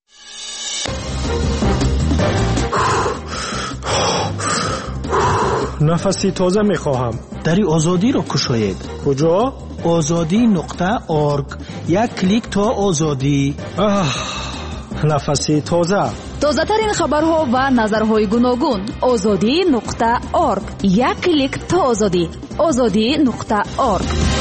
نفسی تازه می خواهم. دری آزادی را کشاید. کجا؟ آزادی نقطه آرگ. یک کلیک تا آزادی. آه، نفسی تازه. تازه ترین خبرها و نظرهای گوناگون. آزادی نقطه آرگ. یک کلیک تا آزادی. آزادی نقطه آرگ.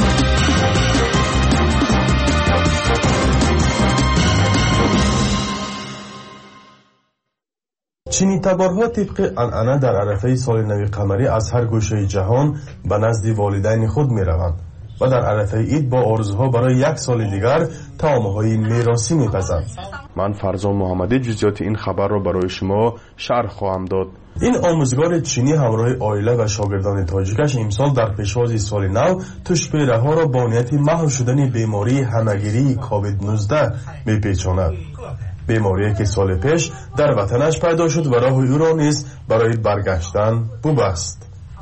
چینی تبارها طبق عنعنه در عرفه سال نو قمری از هر گوشه جهان به نزد والدین خود می روند و در عرفه عید با آرزوها برای یک سال دیگر طعامهای میراثی می پزند. من فرزان محمدی جزئیات این خبر را برای شما شرح خواهم داد. این آموزگار چینی همراه عائله و شاگردان تاجیکش امسال در پیشواز سال نو توشپیره ها را با نیت محو شدن بیماری همهگیری کووید نوزده می پیچاند. بیماری که سال پیش در وطنش پیدا شد و راه او را نیز برای برگشتن ببست.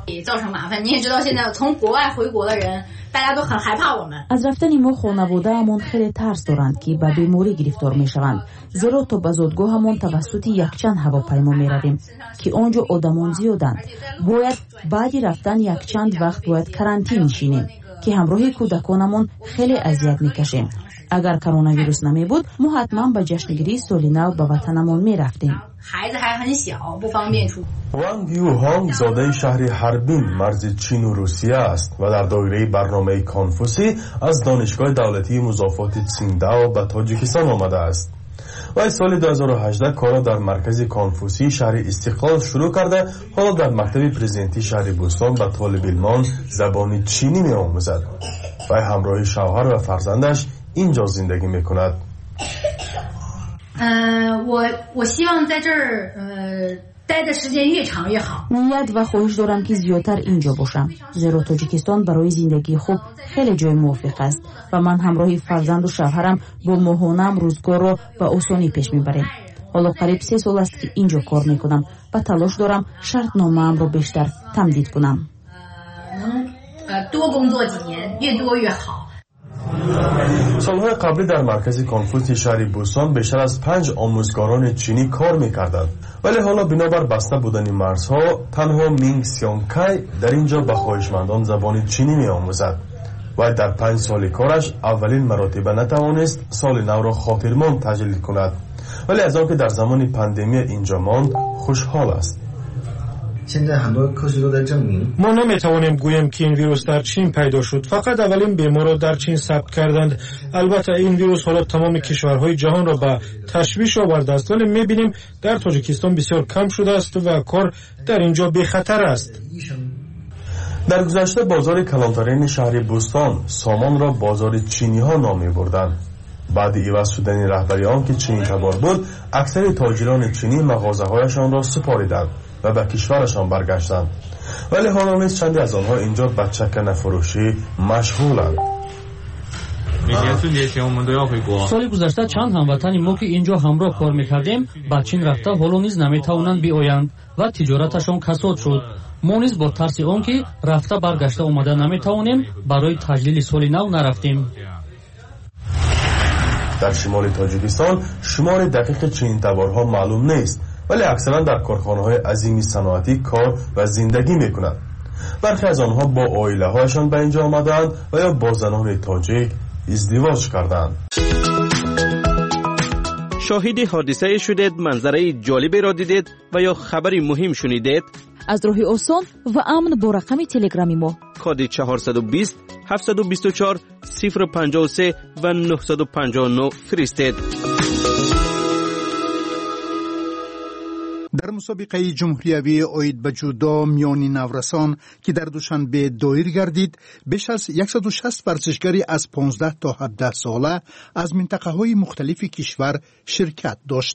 از رفتن ما خانواده‌مون خیلی ترس دارند که به بیماری گرفتار میشوند، زیرا تا به زادگاهمون توسط یک چند هواپیما میرویم که آنجا آدمان زیادند. باید بعد رفتن یک چند وقت باید کرانتین نشینیم که همراه کودکانمون خیلی اذیت میکشیم. اگر کرونا ویروس نمی بود ما حتما به جشنگیری سال نو به وطنمون می رفتیم. وانگ یو هانگ زاده شهر هاربین مرز چین و روسیه است و در دایره برنامه کانفوسی از دانشگاه دولتی مضافات تسینگداو به تاجیکستان آمده است. و سال دو هزار و هجده کارا در مرکز کانفوسی شهر استقلال شروع کرده، حالا در مکتب پرزنتی شهر بوستان به طالب علمان زبان چینی می آموزد و همراه شوهر و فرزندش اینجا زندگی میکند. نیت و خواهش دارم که زیادتر اینجا باشم، زیرا تاجیکستان برای زندگی خوب خیلی جای موافق است و من همراه فرزند و شوهرم با ماهانه‌ام روزگار را به آسانی پیش میبریم. حالا قریب سه سال است که اینجا کار میکنم و تلاش دارم شرطنامه‌ام را بیشتر تمدید کنم. سالهای قبلی در مرکز کانفوسی شهر بوستان بیشتر از پنج آموزگاران چینی کار میکردند، ولی حالا بنابر بسته بودن مرزها تنها مینگ سیانگکای در اینجا به خواهشمندان زبان چینی می آموزد و در پنج سال کارش اولین مراتب نتوانست سال نو را خاطرمند تجلیل کند، ولی از آنکه در زمان پاندمی اینجا ماند خوشحال است. ما نمیتوانیم گوییم که این ویروس در چین پیدا شد، فقط اولین بیمار را در چین ثبت کردند. البته این ویروس حالا تمام کشورهای جهان را به تشویش آورده است، ولی میبینیم در تاجیکستان بسیار کم شده است و کار در اینجا بی خطر است. در گذشته بازار کلانترین شهر بوستان سامان را بازار چینی ها نام بردند. بعد عوض شدن رهبری آن که چینی تبار بود، اکثر تاجران چینی مغازه هایشان را سپاریدند و به کشورشان برگشتند، ولی حالا نیز چندی از آنها اینجا به چکن فروشی مشغولند. سال گذشته چند هموطن ما که اینجا همراه کار میکردیم به چین رفته حالا نیز نمیتوانند بیایند و تجارتشان کساد شد. ما نیز با ترس آن که رفته برگشته اومده نمیتوانیم برای تجلیل سال نو نرفتیم. در شمال تاجیکستان شمار دقیق چینی تبارها معلوم نیست، ولی اکثرا در کارخانه‌های عظیمی صنعتی کار و زندگی میکنند. برخی از آنها با عائله هایشان به اینجا آمدند و یا با زنان تاجیک ازدواج کردند. شاهد حادثه شدید، منظره جالبی را دیدید و یا خبری مهم شنیدید؟ از راه آسان و امن با رقم تلگرامی ما کد چهارصد و بیست هفتصد و بیست و چهار صفر پنجاه و سه و نهصد و پنجاه و نه فرستید. در مسابقه جمهوریوی اوید به جودو میانی نورسان که در دوشنبه دایر گردید، بیش از صد و شصت ورزشکاری از پانزده تا هفده ساله از منطقه های مختلف کشور شرکت داشتند.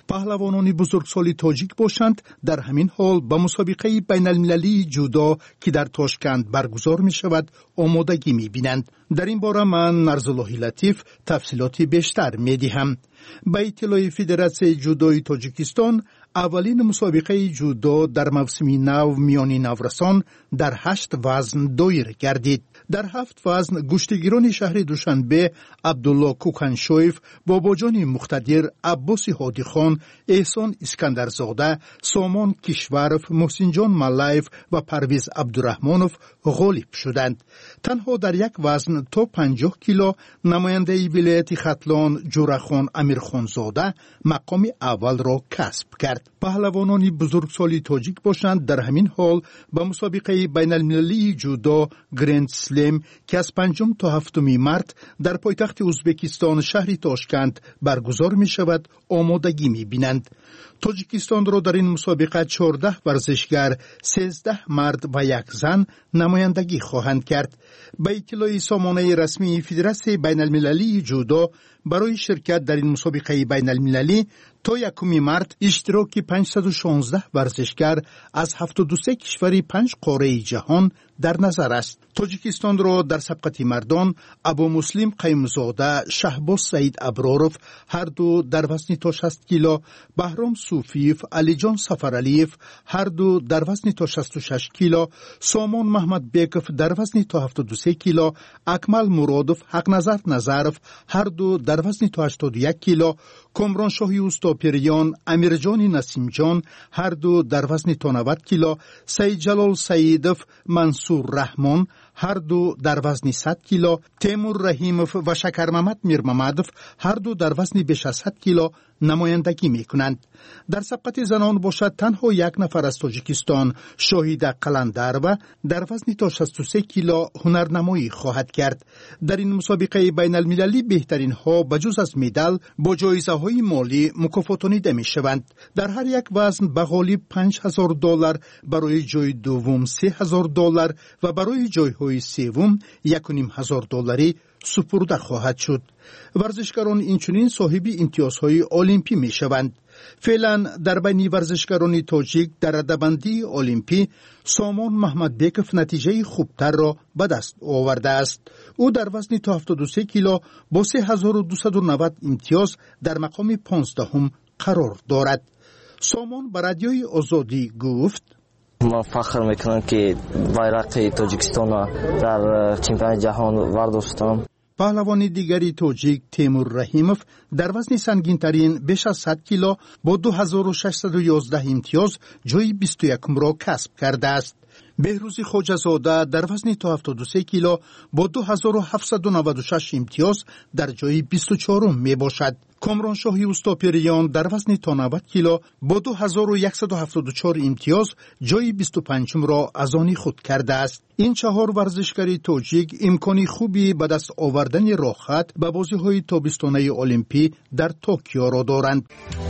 پهلوانان بزرگسالی تاجیک باشند در همین حال به مسابقه بین المللی جودو که در تاشکند برگزار می شود آمادگی می بینند. در این باره من نرزالله لطیف تفصیلاتی بیشتر می دهم. به اطلاع فدراسیون جودوی تاجیکستان اولین مسابقه جودو در موسم نو میانی نورسان در هشت وزن دایر گردید. در هفت وزن گشتگیران شهر دوشنبه عبدالله کوکنشویف، باباجان مقتدر، عباس هادی خان، احسان اسکندرزاده، سامان کشورف، محسن جان ملایف و پرویز عبدالرحمنوف غالب شدند. تنها در یک وزن تا پنجاه کیلو نماینده ولایت ختلان جورخان امیرخانزاده مقام اول را کسب کرد. پهلوانان بزرگسالی تاجیک باشند در همین حال به مسابقه بین المللی جودو گرند سلم که از پنجم تا هفتم مارس در پایتخت ازبکستان شهر تاشکند برگزار می شود آمادگی می بینند. تاجیکستان را در این مسابقه چهارده ورزشگر، سیزده مرد و یک زن نمایندگی خواهند کرد. به اطلاع سامانه رسمی فدراسیون بین المللی جودو برای شرکت در این مسابقه بین المللی تا یکم مارس اشتراک پانصد و شانزده ورزشگر از هفتاد و سه کشور پنج قاره جهان در نظر است. تاجیکستان را در سبقت مردان ابو مسلم قیمزاده، شهباز سعید ابراروف هر دو در وزن تا شصت کیلو، بهرام صوفیف، علی جان سفرعلیف هر دو در وزن تا شصت و شش کیلو، سامان محمد بیکف در وزن تا هفتاد و سه کیلو، اکمل مرادوف، حق نظر نظرف هر دو در وزن تا هشتاد و یک کیلو، کامران شاهی اوستاپریان، امیرجان نسیم جان هر دو در وزن تا نود کیلو، سید جلال سیدف، منصور رحمان هر دو در وزن صد کیلو، تیمور رحیموف و شکر محمد میر محمدوف هر دو در وزن بیش از صد کیلو نمایندگی می کنند. در سبقت زنان باشد تنها یک نفر از تاجیکستان شاهیده قلندر و در وزن تا شصت و سه کیلو هنرنمایی خواهد کرد. در این مسابقه بین المللی بهترین ها بجز از مدال با جایزه های مالی مکافاتانیده می شوند. در هر یک وزن به غالب پنج هزار دلار، برای جای دوم سه هزار دلار و برای جای های سوم یک و نیم هزار دلاری سپرده خواهد شد. ورزشکاران اینچنین صاحب امتیازهای المپی می شوند. فعلا در بین ورزشکاران تاجیک در رده‌بندی المپی سامان محمد بیکف نتیجه خوبتر را به دست آورده است. او در وزن تا هفتاد و سه کیلو با سه هزار و دویست و نود امتیاز در مقام پانزدهم قرار دارد. سامان به رادیوی آزادی گفت: ما فخر میکنم که بیرق تاجیکستان را در چمپیونات جهان ورداشتم. پهلوان دیگری تاجیک تیمور رحیموف در وزن سنگین‌ترین بیش از صد کیلو با دو هزار و ششصد و یازده امتیاز جای بیست و یکم را کسب کرده است. بهروز خواجه‌زاده در وزن تا هفتاد و سه کیلو با دو هزار و هفتصد و نود و شش امتیاز در جای بیست و چهارم می باشد. کامران شاهی اوستاپریان در وزن تا نود کیلو با دو هزار و صد و هفتاد و چهار امتیاز جای بیست و پنجم را از آن خود کرده است. این چهار ورزشکاری تاجیک امکانی خوبی به دست آوردن راحت به بازی‌های تابستانه المپی در توکیو را دارند.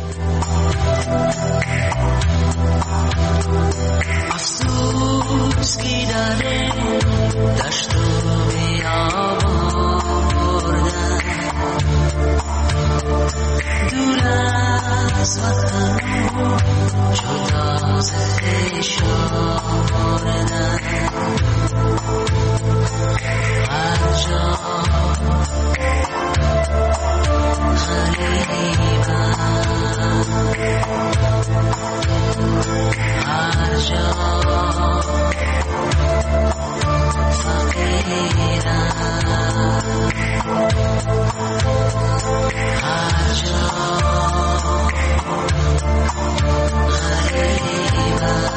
افسوس کی داره دشت و بیابان بردن، دور از وطن جدا از خویش آوردن، هر جا غریبم، هر جا فقیرم، هر جا غریبم.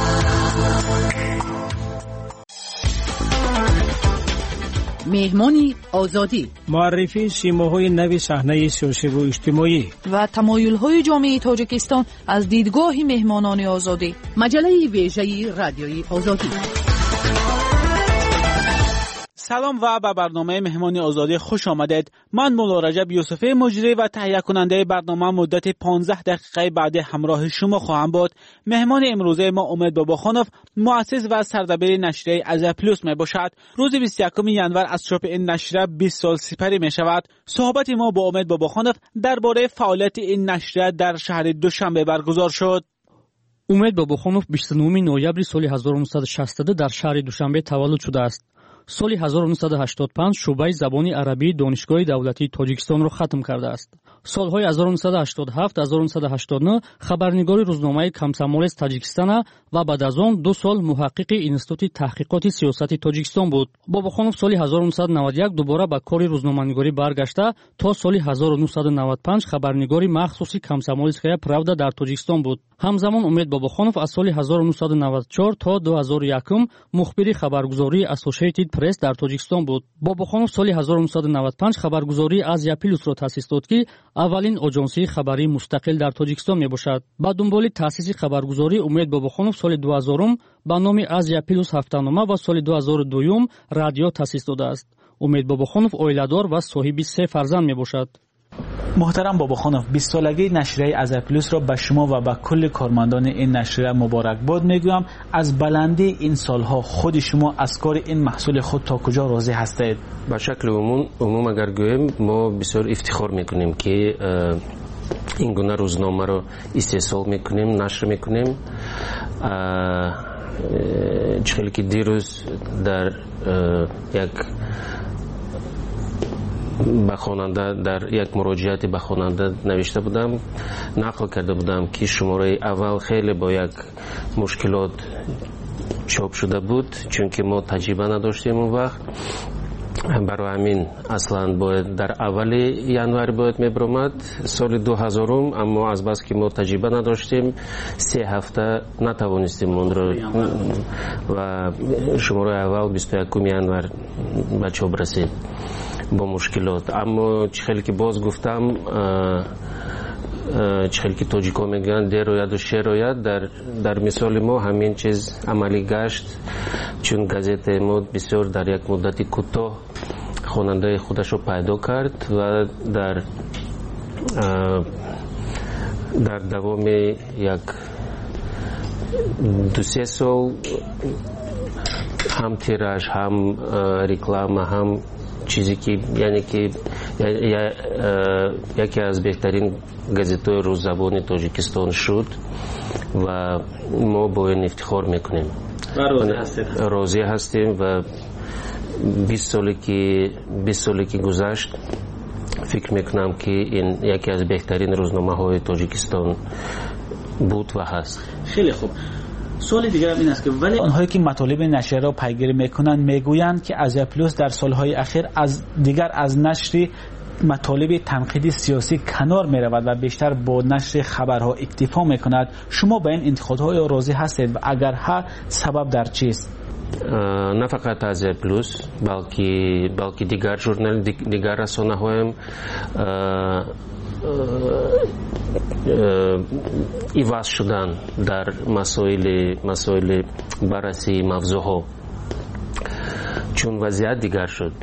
مهمانی آزادی، معرفی سیماهای نوی صحنه سیاسی و اجتماعی و تمایل‌های جامعه تاجیکستان از دیدگاه مهمانان آزادی. مجله ویژه رادیوی آزادی. سلام و به برنامه مهمان آزادی خوش آمدید. من مولا رجب یوسفی مجری و تهیه کننده برنامه مدت پانزده دقیقه بعد همراه شما خواهم بود. مهمان امروزه ما امید باباخانوف، مؤسس و سردبیر نشریه از پلوس می باشد. روز بیست و یکم ژانویه از چاپ این نشریه بیست سال سپری می شود. صحبت ما با امید باباخانوف درباره فعالیت این نشریه در شهر دوشنبه برگزار شد. امید باباخانوف بیست و نهم نوامبر سال هزار و نهصد و شصت در شهر دوشنبه تولد شده است. سال هزار و نهصد و هشتاد و پنج شعبه زبانی عربی دانشگاه دولتی تاجیکستان را ختم کرده است. سالهای هزار و نهصد و هشتاد و هفت تا هزار و نهصد و هشتاد و نه خبرنگار روزنامه کمسامولس تاجیکستان و بعد از آن دو سال محقق اینستیتوت تحقیقات سیاسی تاجیکستان بود. باباخانوف سال هزار و نهصد و نود و یک دوباره به کار روزنامه‌نگاری برگشته تا سال هزار و نهصد و نود و پنج خبرنگاری مخصوصی کمسامولسکایا правда در تاجیکستان بود. همزمان امید باباخانوف از سال هزار و نهصد و نود و چهار تا دو هزار و یک مخبر خبرگزاری اسوسییتد پرس در تاجیکستان بود. باباخانوف سال هزار و نهصد و نود و پنج خبرگزاری آزیا پلوس را تأسیس داد که اولین آژانسی خبری مستقل در تاجیکستان می باشد. با دنبال تأسیس خبرگزاری امید باباخانوف سال دو هزار با نام آزیا پلوس هفته‌نامه و سال دو هزار و دو رادیو تأسیس داده است. امید باباخانوف عائله‌دار و صاحب سه فرزند می باشد. محترم باباخانوف، بیست سالگی نشریه از پلوس را به شما و به کل کارمندان این نشریه مبارک باد میگویم. از بلندی این سالها خود شما از کار این محصول خود تا کجا راضی هستید؟ به شکل عموم عموم اگر گویم ما بسیار افتخار میکنیم که این گونه روزنامه را استحصال میکنیم، نشر میکنیم. چخیلی که دیروز در یک به خواننده در یک مراجعاتی به خواننده نوشته بودم، نقل کرده بودم که شماره اول خیلی با یک مشکلات چاپ شده بود چون که ما تجربه نداشتیم اون وقت. برای همین اصلا باید در اول ژانویه باید میبرامد سال دو هزار، اما از بس که ما تجربه نداشتیم سه هفته نتوانستیم اون رو و شماره اول بیست و یکم ژانویه به چاپ رسید با مشکلات. اما چخیلی که باز گفتم چخیلی که تاجیکا میگن در روید و شیر روید، در, در مثال ما همین چیز عملی گشت چون گازت ما بسیار در یک مدت کوتاه خواننده خودش رو پیدا کرد و در در دوام یک دو سه سال هم تیراژ هم رکلام هم چیزی که یعنی که یکی از بهترین گازت‌های روززبان تاجیکستان شد و ما با این افتخار میکنیم. راضی هستیم. راضی هستیم و بیست سالی که بیست سالی که گذشت فکر میکنم که این یکی از بهترین روزنامه‌های تاجیکستان بود و هست. خیلی خوب. سوال دیگر هم این است که ولی آنهایی که مطالب نشریه را پیگیری میکنند میگویند که آزیا پلوس در سالهای اخیر از دیگر از نشر مطالب تنقیدی سیاسی کنار میرود و بیشتر با نشر خبرها اکتفا میکند. شما به این انتقادهای راضی هستید و اگر ها سبب در چیست؟ نه فقط آزیا پلوس بلکه بلکه دیگر ژورنال دیگر رسانه هایم ایواز شدن در مسائل مسائل بررسی موضوعها چون وضعیت دیگر شد،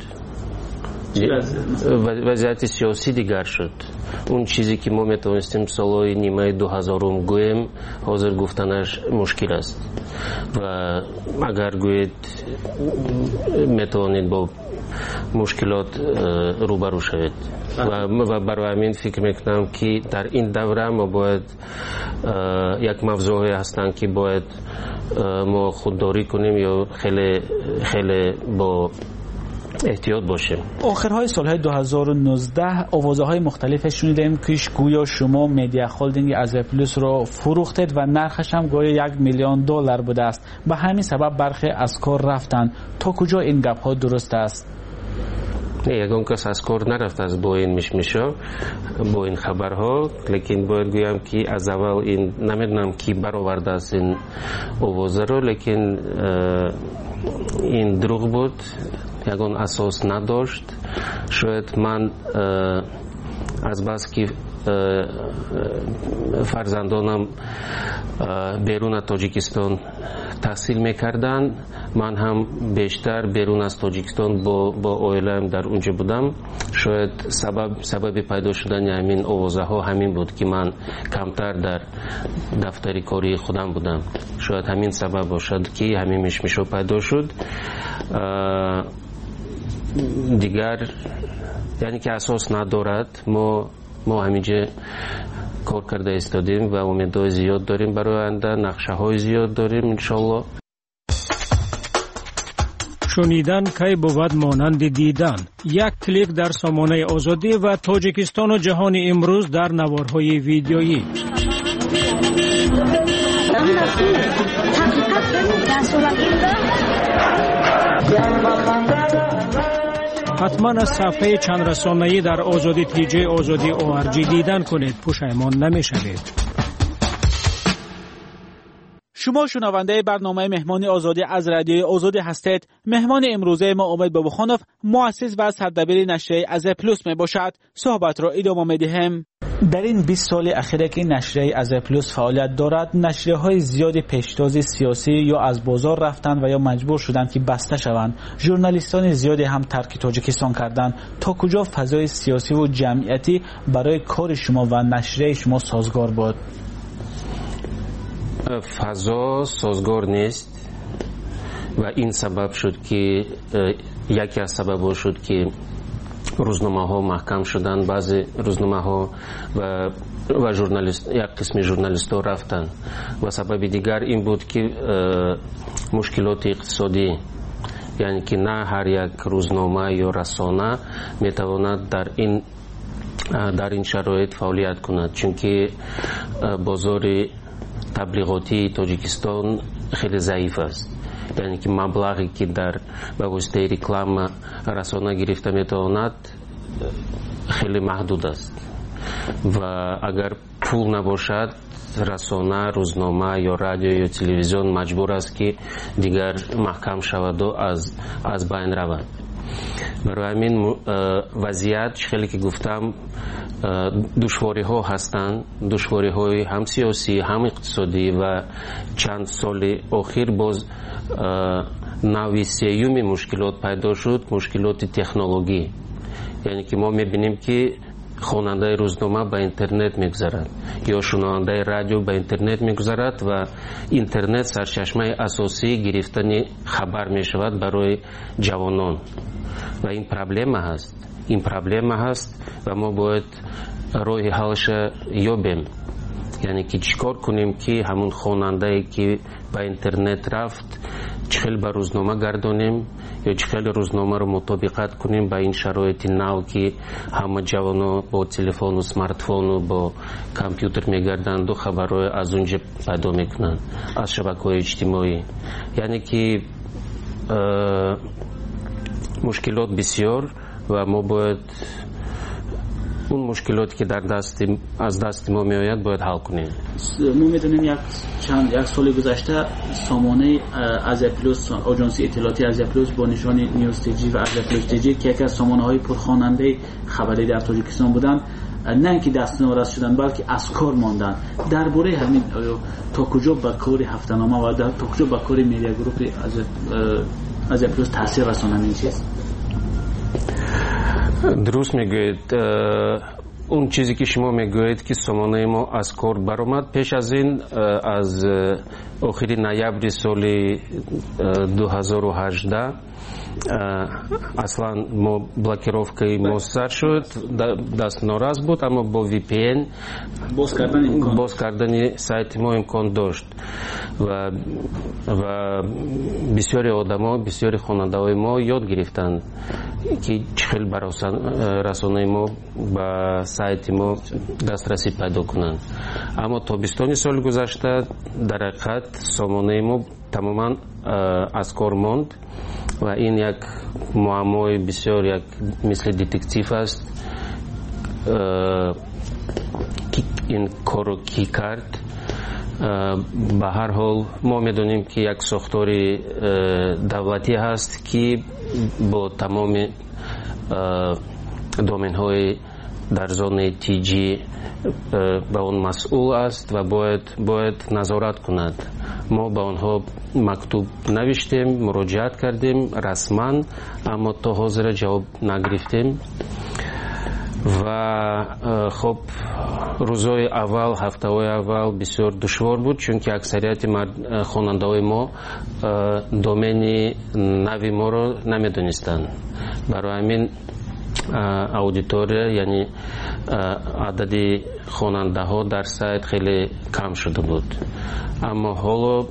وضعیت سیاسی دیگر شد. اون چیزی که ما میتونستیم سالهای نیمه دو هزارم گویم حاضر گفتنش مشکل است و اگر گوید میتونید با مشکلات روبرو شوید و برای همین فکر میکنم که در این دوره ما باید یک موضوعی هستن که باید ما خودداری کنیم یا خیلی خیلی با احتیاط باشیم. آخرهای سالهای دو هزار و نوزده آوازهای مختلف شنیدیم که گویا شما مدیا هولدینگ آزیا پلوس را فروختید و نرخش هم گویا یک میلیون دلار بوده است. به همین سبب برخی از کار رفتند. تا کجا این گپ ها درست است؟ یگان کس از کار نرفت از با این مشمشا با این خبرها، لیکن باید گویم که از اول این نمیدونم کی برآورده است این آوازه رو، لیکن این دروغ بود، یگان اساس نداشت. شاید من аз бас ки фарзандонам берун аз тоҷикистон таҳсил мекарданд, ман ҳам бештар берун аз тоҷикистон бо оилаам дар унҷо будам. Шояд сабаби пайдо шудани ҳамин овозаҳо ҳамин буд ки ман камтар дар дафтари кори худам будам. Шояд ҳамин сабаб бошад ки ҳамин мишмишо пайдо шуд. дигар яъне ки асос надорад. мо мо ҳаминҷа кор карда истодем ва умедҳои зиёд дорем барои оянда, нақшаҳои зиёд дорем иншоалло. шунидан кай бувад монанди дидан. як клик дар сомонаи озодӣ ва тоҷикистону ҷаҳони имрӯз дар наворҳои видеоӣ. ҳатман аз сафҳаи чандрасонаӣ дар озоди тиҷаи озоди о ар ҷи дидан кунед, пушаймон намешавед. شما شنونده برنامه مهمان آزادی از رادیوی آزادی هستید. مهمان امروزه ما امید بابخانوف مؤسس و سردبیر نشریه از پلوس می باشد. صحبت را ادامه می دهیم. در این بیست سال اخیر که نشریه از پلوس فعالیت دارد، نشریه های زیادی پیشتاز سیاسی یا از بازار رفتند و یا مجبور شدند که بسته شوند. ژورنالیستان زیادی هم ترک تاجیکستان کردند. تا کجا فضای سیاسی و جمعیتی برای کار شما و نشریه شما سازگار بود؟ فضا سازگار نیست و این سبب شد که یکی از سبب شد که روزنامه ها محکم شدن. بعضی روزنامه ها و و ژورنالیست یک قسم ژورنالیست ها رفتن و سبب دیگر این بود که مشکلات اقتصادی، یعنی که نه هر یک روزنامه یا رسانه میتواند در این در این شرایط فعالیت کند، چون که بازار تبلیغاتی تاجیکستان خیلی ضعیف است. یعنی که مبلغی که در به واسطه رکلام رسانه گرفته میتواند خیلی محدود است و اگر پول نباشد رسانه، روزنامه یا رادیو یا تلویزیون مجبور است که دیگر محکم شود و از از بین رود. برای همین وضعیت خیلی که گفتم دشواری ها هستند، دشواری های هم سیاسی هم اقتصادی و چند سال اخیر باز نوع سیوم مشکلات پیدا شد، مشکلات تکنولوژی. یعنی که ما میبینیم که خواننده روزنامه به اینترنت میگذرد یا شنونده رادیو به اینترنت میگذرد و اینترنت سرچشمه اساسی گرفتن خبر میشود برای جوانان و این پرابلم هست. این پرابلم هست و ما باید راه حلش یابیم. یعنی که چیکار کنیم که همون خواننده که به اینترنت رفت چخیل به روزنامه گردونیم یا چخیل روزنامه رو مطابقت کنیم با این شرایط نو که همه جوانا با تلفن و سمارتفون و با کامپیوتر میگردند و خبرهای از اونجا پیدا میکنند از شبکه‌های اجتماعی. یعنی که مشکلات بسیار و ما باید اون مشکلاتی که در دست از دست ما میآید باید حل کنیم. ما میدونیم یک چند یک سال گذشته سامانه از پلوس، آژانس اطلاعاتی از پلوس با نشان نیوز تیجی و از پلوس تیجی که یکی از سامانه های پرخواننده خبری در تاجیکستان بودند، نه اینکه دست ناراض شدن بلکه از کار ماندن. درباره همین تا کجا به کار هفته‌نامه و تا کجا به کار میدیا گروپ از از پلوس تاثیر رسانه این چیز؟ درست میگوید. اون چیزی که شما میگوید که سامانه ما از کار برآمد، پیش از این از آخر نوامبر سال دو هزار و هجده اصلا ما بلاکировкой ما سر شد، دست ناراض بود، اما با وی پی ان باز کردن امکان باز کردن سایت ما امکان داشت و و بسیاری آدما، بسیاری خواننده ما یاد گرفتند که چخیل برای رسانه ما به سایت ما دسترسی پیدا کنند. اما تابستان سال گذشته در حقیقت سامانه ما تماما از کار ماند و این یک معمای بسیار یک مثل دتکتیو است که این کارو کی کرد. به هر حال ما میدونیم که یک ساختار دولتی هست که با تمام دومین های در زون تیجی به اون مسئول است و باید باید نظارت کند. ما به آنها مکتوب نوشتیم، مراجعت کردیم رسما، اما تا حاضر جواب نگرفتیم. و خب روزهای اول، هفته‌های اول بسیار دشوار بود، چون که اکثریت خواننده‌های ما دومین نوی ما رو نمیدونستند. برای همین اودیتوریا یعنی عدد خواننده ها در سایت خیلی کم شده بود. اما حالا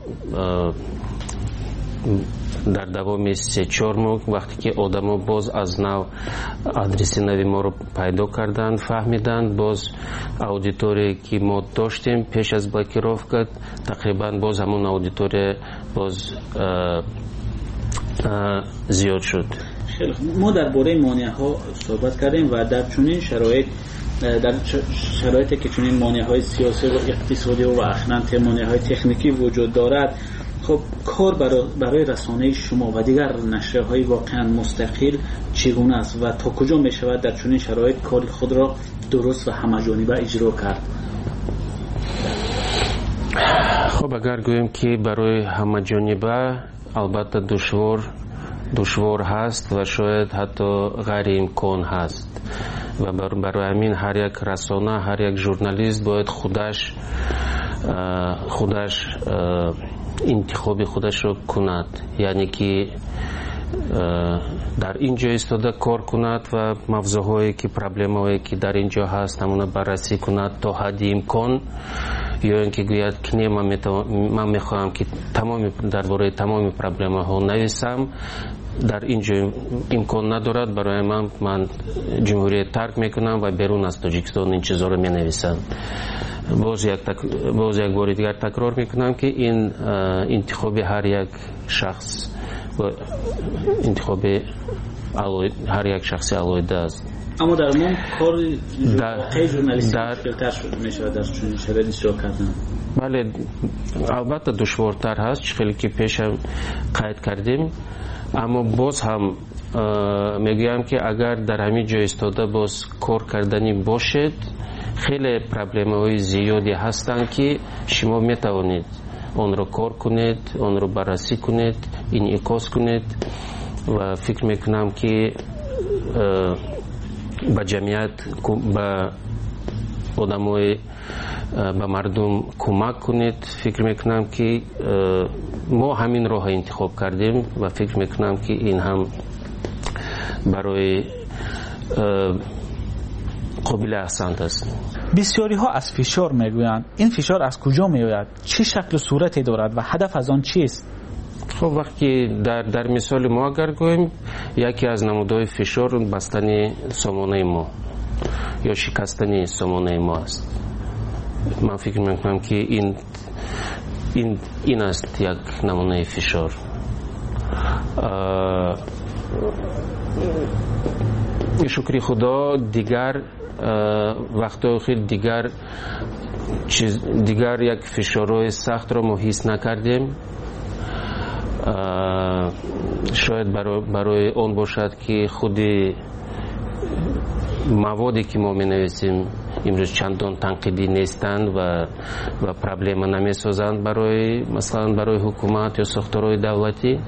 در دوام سه چهار ماه وقتی که آدما باز از نو آدرس نوی ما رو پیدا کردند، فهمیدند، باز اودیتوری که ما داشتیم پیش از بلاکировка تقریبا باز همون اودیتوری باز اه اه زیاد شد. ما درباره مانع ها صحبت کردیم و در چنین شرایط در شرایطی که چنین مانع های سیاسی و اقتصادی و اخلاقی مانع های تکنیکی وجود دارد، خب کار برای, برای رسانه شما و دیگر نشریه های واقعا مستقل چگونه است و تا کجا می شود در چنین شرایط کار خود را درست و همه‌جانبه اجرا کرد؟ خب اگر گوییم که برای همه‌جانبه البته دشوار دشوار هست و شاید حتی غیر امکان هست و برای همین هر یک رسانه، هر یک ژورنالیست باید خودش خودش انتخاب خودش رو کند، یعنی که در اینجا ایستاده کار کند و موضوعهایی که پرابلم‌هایی که در اینجا هست همون بررسی کند تا حد امکان، یا اینکه گوید که من میخواهم که تمام درباره تمام پرابلم‌ها نویسم، در اینجا امکان ندارد، برای من من جمهوریت ترک میکنم و بیرون از تاجیکستان این چیزا رو مینویسم. باز یک تک... باز یک بار دیگر تکرار میکنم که این انتخاب هر یک شخص و انتخاب علوید... هر یک شخصی علویده است. اما در من کار واقعی ژورنالیستی مشکل‌تر میشه در چنین شرایطی اجرا کردن. بله البته دشوارتر هست، خیلی که پیش هم قید کردیم، اما باز هم میگم که اگر در همین جای ایستاده باز کار کردنی باشد، خیلی پرابلم‌های زیادی هستند که شما میتوانید آن را کار کنید، آن را بررسی کنید، انعکاس کنید و فکر میکنم که به جمعیت، به آدمای، به مردم کمک کنید. فکر میکنم که ما همین راه انتخاب کردیم و فکر میکنم که این هم برای قابل احسان است. بسیاری ها از فشار میگویند. این فشار از کجا میآید؟ چه شکل و صورتی دارد و هدف از آن چیست؟ خب وقتی در در مثال ما اگر گوییم، یکی از نمودهای فشار بستن سامانه ما یا شکستن سامانه ما است. من فکر میکنم که این این این است یک نمونه فشار. شکر خدا دیگر وقتا خیلی دیگر چیز دیگر یک فشارهای سخت را ما حس نکردیم. شاید برای, برای اون باشد که خود موادی که ما می نویسیم امروز چندان تنقیدی نیستند و و پرابلم نمی سازند برای مثلا برای حکومت یا ساختارهای دولتی.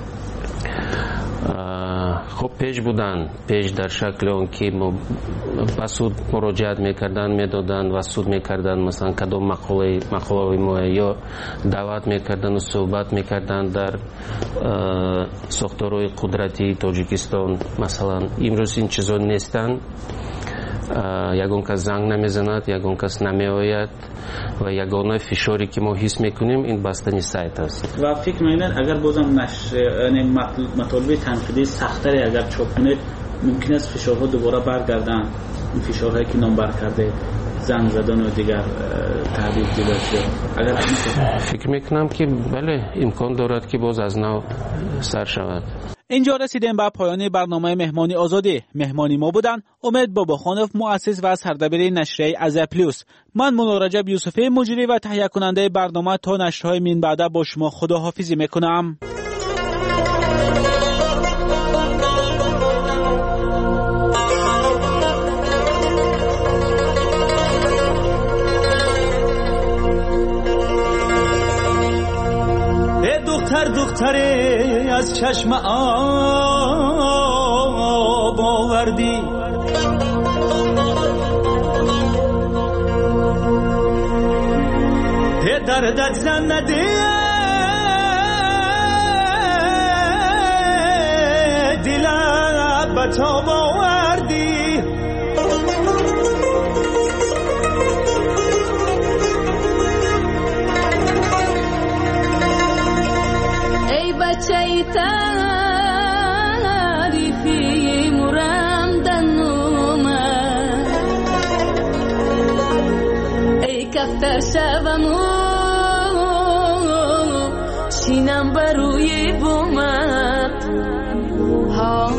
خب پیش بودن، پیش در شکل اون که بسود مراجعت میکردن، میدادن و سود میکردن، مثلا کدام مقاله مقاله ما یا دعوت میکردن و صحبت میکردن در ساختارهای قدرتی تاجیکستان. مثلا امروز این چیزا نیستن. یگان کس زنگ نمیزند، یگان کس نمیآید و یگانه فشاری که ما حس میکنیم این بستن سایت است. و فکر میکنید اگر بازم نشر یعنی مطالب تنقیدی سخت‌تری اگر چاپ کنید، ممکن است فشارها دوباره برگردن، این فشارهایی که نام بر کرده، زنگ زدن و دیگر تهدید دیگر. اگر فکر میکنم که بله امکان دارد که باز از نو سر شود. اینجا رسیدیم به پایان برنامه مهمانی آزادی. مهمانی ما بودن امید باباخانوف، مؤسس و سردبیر نشریه از پلوس. من مولا رجب یوسفی، مجری و تهیه کننده برنامه. تا نشرهای من بعد با شما خداحافظی میکنم. قطره از چشم آب آوردی. دردت زن نده دلت به تاب آوردی. ای بچه ای تعریفی مرم دنومه، ای کفتر شومو شینم بروی بومت ها.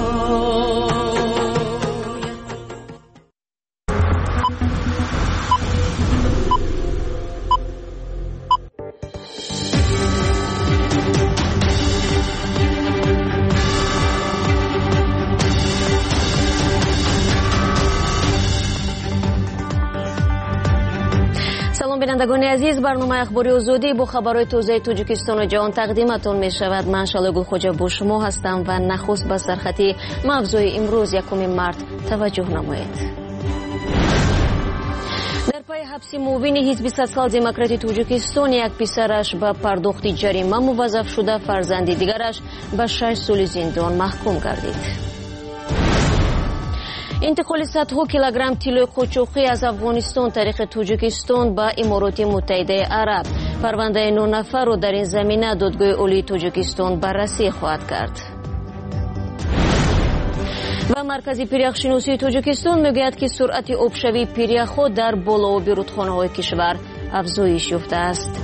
سلام بینندگان عزیز، برنامه اخباری آزادی با خبرهای تازه تاجیکستان و جهان تقدیمتان می شود. من شاله گلخوجه با شما هستم و نخست به سرخطی موضوع امروز یکم مارت توجه نمایید. در پای حبس معاون حزب سوسیال دموکراتی تاجیکستان یک پسرش به پرداخت جریمه موظف شده، فرزند دیگرش به شش سال زندان محکوم گردید. انتقال صدها کیلوگرم طلای قاچاقی از افغانستان طریق تاجیکستان به امارات متحده عرب. پرونده نه نفر را در این زمینه دادگاه عالی تاجیکستان بررسی خواهد کرد. و مرکز پریخشناسی تاجیکستان میگوید که سرعت آبشوی پریخ‌ها در بالابی رودخانه‌های کشور افزایش یافته است.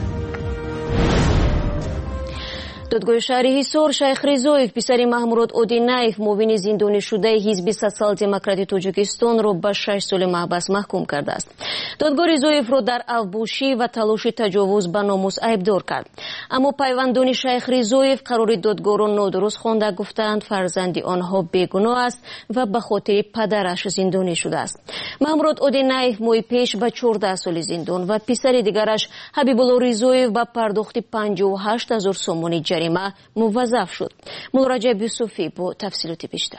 دادگاه شهر حصار شیخ رضایف پسر محمود اودینایف معاون زندانی شده حزب سوسیال دموکراتی تاجیکستان را به شش سال محبس محکوم کرده است. دادگاه رضایف را در افبوشی و تلاش تجاوز به ناموس عیبدار کرد، اما پیوندان شیخ رضایف قرار دادگاه را نادرست خوانده، گفتند فرزند آنها بیگناه است و به خاطر پدرش زندانی شده است. محمود اودینایف ماه پیش به چهارده سال زندان و پسر دیگرش حبیب الله رضایف به پرداخت پنجاه و هشت هزار سومانی جریمه موظف شد. مراجعه یوسفی با تفصیلات بیشتر.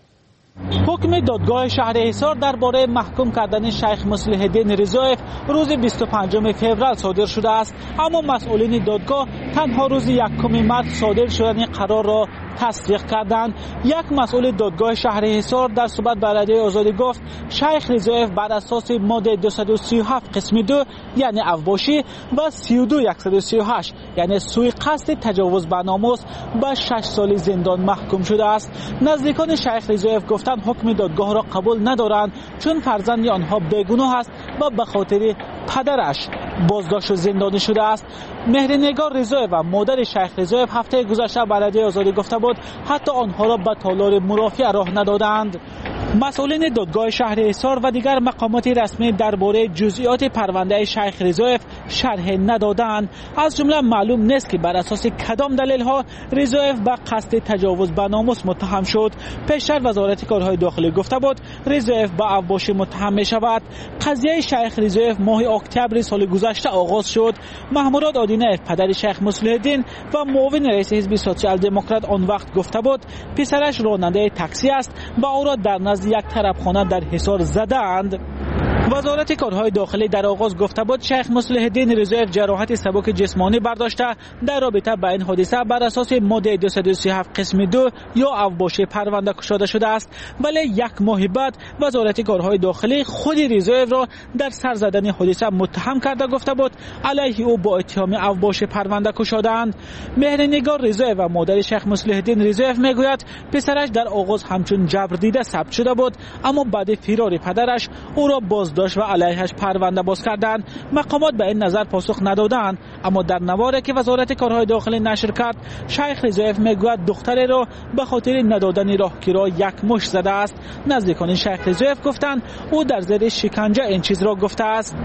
حکم دادگاه شهر حصار درباره محکوم کردن شیخ مصلح الدین رضایف روز بیست و پنجم فوریه صادر شده است، اما مسئولین دادگاه تنها روز یکم مارس صادر شدن قرار را تصدیق کردند. یک مسئول دادگاه شهر حصار در صحبت با رادیوی آزادی گفت شیخ رضایف بر اساس ماده دویست و سی و هفت قسم دو یعنی افباشی و سی و دو صد و سی و هشت یعنی سوء قصد تجاوز به ناموس به شش سال زندان محکوم شده است. نزدیکان شیخ رضایف گفتند حکم دادگاه را قبول ندارند چون فرزند آنها بیگناه است و به خاطر پدرش بازداشت و زندانی شده است. مهرنگار رضایف و مادر شیخ رضایف هفته گذشته به رادیوی آزادی گفته بود حتی آنها را به تالار مرافعه راه ندادند. مسئولین دادگاه شهر حصار و دیگر مقامات رسمی درباره جزئیات پرونده شیخ رضایف شرح ندادند. از جمله معلوم نیست که بر اساس کدام دلیل‌ها رضایف به قصد تجاوز به ناموس متهم شد. پیشتر وزارت کارهای داخلی گفته بود رضایف به افباشی متهم می شود. قضیه شیخ رضایف ماه اکتبر سال گذشته آغاز شد. محمود اودینایف پدر شیخ مصلح الدین و معاون رئیس حزب سوسیال دموکرات آن وقت گفته بود پسرش راننده تاکسی است و او را در نزد یک طرفخانه در حصار زدند. وزارت کارهای داخلی در آغاز گفته بود شیخ مصلح الدین رضایف جراحت سبک جسمانی برداشته در رابطه با این حادثه بر اساس ماده دویست و سی و هفت قسم دو یا افباشی پرونده گشوده شده است، ولی یک ماه بعد وزارت کارهای داخلی خود رضایف را در سر زدن حادثه متهم کرده گفته بود علیه او با اتهام افباشی پرونده گشودند. مهرنگار رضایف و مادر شیخ مصلح الدین رضایف میگوید پسرش در آغاز همچون جبر دیده ثبت شده بود، اما بعد فرار پدرش او را باز داشت و علیهش پرونده باز کردند. مقامات به این نظر پاسخ ندادند، اما در نواری که وزارت کارهای داخلی نشر کرد شیخ رضایف میگوید دختر را به خاطر ندادن راهگیرا یک مشت زده است. نزدیکان شیخ رضایف گفتند او در زیر شکنجه این چیز را گفته است.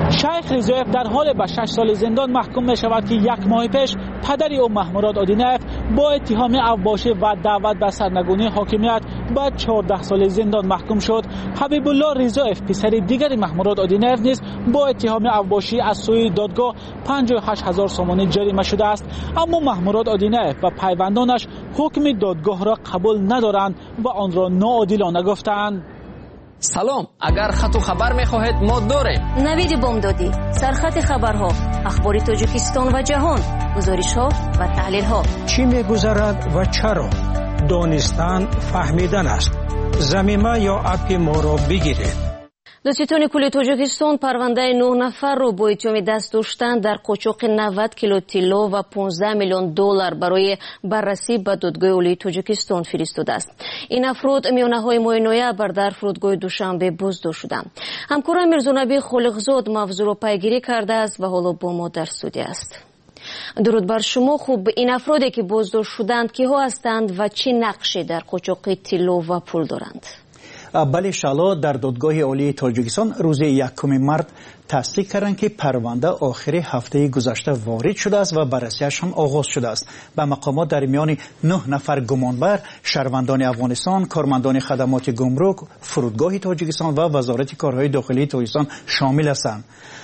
شیخ ریزایف در حال به شش سال زندان محکوم می شود که یک ماه پیش پدری او محمود اودینایف با اتهام اوباشی و دعوت به سرنگونی حاکمیت به چهارده سال زندان محکوم شد. حبیب الله ریزایف پسر دیگری محمود اودینایف نیز با اتهام اوباشی از سوی دادگاه پنجاه و هشت هزار سومانی جریمه شده است، اما محمود اودینایف و پیوندانش حکم دادگاه را قبول ندارند و آن را ناعادلانه گفتند. سلام، اگر خط و خبر میخواهید ما داریم. نوید بامدادی، سرخط خبرها، اخبار تاجیکستان و جهان، گزارش‌ها و تحلیل‌ها. چی می‌گذرد و چرا؟ دانستن فهمیدن است. ضمیمه یا اپ ما را بگیرید. دادستان کل تاجیکستان پرونده نه نفر را با اتهام دست داشتن در قاچاق نود کیلو طلا و پانزده میلیون دلار برای بررسی به دادگاه عالی تاجیکستان فرستاده است. این افراد میانه‌های ماه نوامبر در فرودگاه دوشنبه بازداشت شدند. همکارم میرزانبی خالقزاد موضوع را پیگیری کرده است و حالا با ما در استودیو است. درود بر شما. خوب، این افرادی که بازداشت شدند کیها هستند و چه نقشی در قاچاق طلا و پول دارند؟ بله شالا در دادگاه عالی تاجیکستان روز یکم مارس تصدیق کردند که پرونده آخر هفته گذشته وارد شده است و بررسیش هم آغاز شده است. به مقامات در میان نه نفر گمانبر شهروندان افغانستان، کارمندان خدمات گمرک، فرودگاه تاجیکستان و وزارت کارهای داخلی تاجیکستان شامل هستند.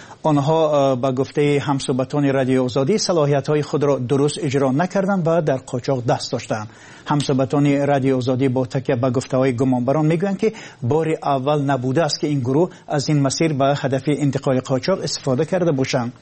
آنها با گفته همصحبتان رادیو آزادی صلاحیت‌های خود را درست اجرا نکردند و در قاچاق دست داشتند. همصحبتان رادیو آزادی با تکیه به گفته‌های گمانبران میگویند که بار اول نبوده است که این گروه از این مسیر به هدف انتقال قاچاق استفاده کرده باشند.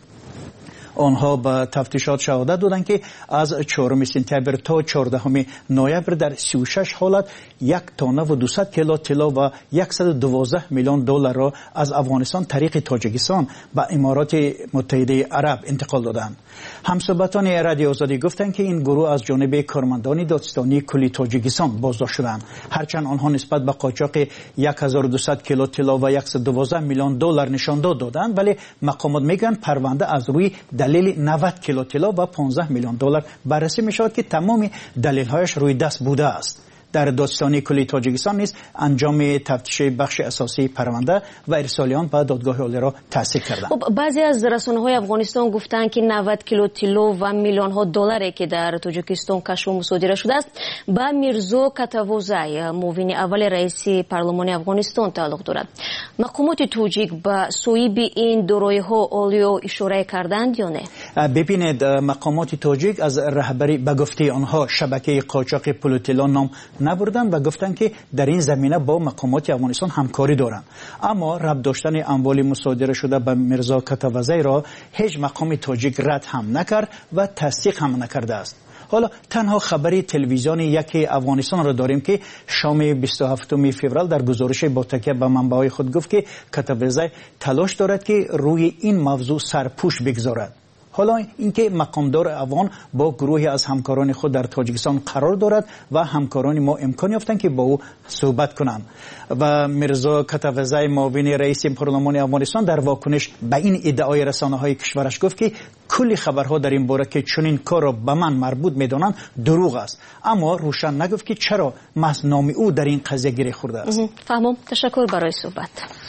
آنها به تفتیشات شهادت دادند که از چهارم سپتامبر تا چهاردهم نوامبر در سی و شش حالت یک تانه و دویست کیلو طلا و صد و دوازده میلیون دلار را از افغانستان طریق تاجیکستان به امارات متحده عرب انتقال دادند. همصحبتان رادیو آزادی گفتند که این گروه از جانب کارمندان دادستانی کلی تاجیکستان بازداشت شدند، هرچند آنها نسبت به قاچاق هزار و دویست کیلو طلا و صد و دوازده میلیون دلار نشانداد دادند، ولی مقامات میگن پرونده از روی دلیل نود کیلو طلا و پانزده میلیون دلار بررسی می شود که تمام دلیل‌هایش روی دست بوده است. در دادستانی کلی تاجیکستان نیز انجام تفتیش بخش اساسی پرونده و ارسال آن به دادگاه عالی را تصدیق کردند. خب بعضی از رسانه‌های افغانستان گفتند که نود کیلو طلا و میلیون ها دلاری که در تاجیکستان کشف و مصادره شده است به میرزا کتوازی، معاون اول رئیس پارلمان افغانستان تعلق دارد. مقامات تاجیک به صویب این دارایی‌ها عالی اشاره کردند یا نه؟ ببینید، مقامات تاجیک از رهبری به گفته آنها شبکه قاچاق پول و طلا نام نبردن و گفتن که در این زمینه با مقامات افغانستان همکاری دارند، اما ربط داشتن اموال مصادره شده به میرزا کتوازی را هیچ مقام تاجیک رد هم نکرد و تصدیق هم نکرده است. حالا تنها خبری تلویزیون یکی افغانستان را داریم که شام بیست و هفتم فوریه در گزارش با تکیه به منبع‌های خود گفت که کتوازی تلاش دارد که روی این موضوع سرپوش بگذارد. حالا اینکه مقامدار افغان با گروهی از همکاران خود در تاجیکستان قرار دارد و همکاران ما امکان یافتند که با او صحبت کنند. و میرزا کتوازی معاون رئیس پارلمان افغانستان در واکنش به این ادعای رسانه‌های کشورش گفت که کلی خبرها در این باره که چنین کار را به من مربوط می‌دانند دروغ است، اما روشن نگفت که چرا محض نام او در این قضیه گره خورده است. فهمم. تشکر برای صحبت.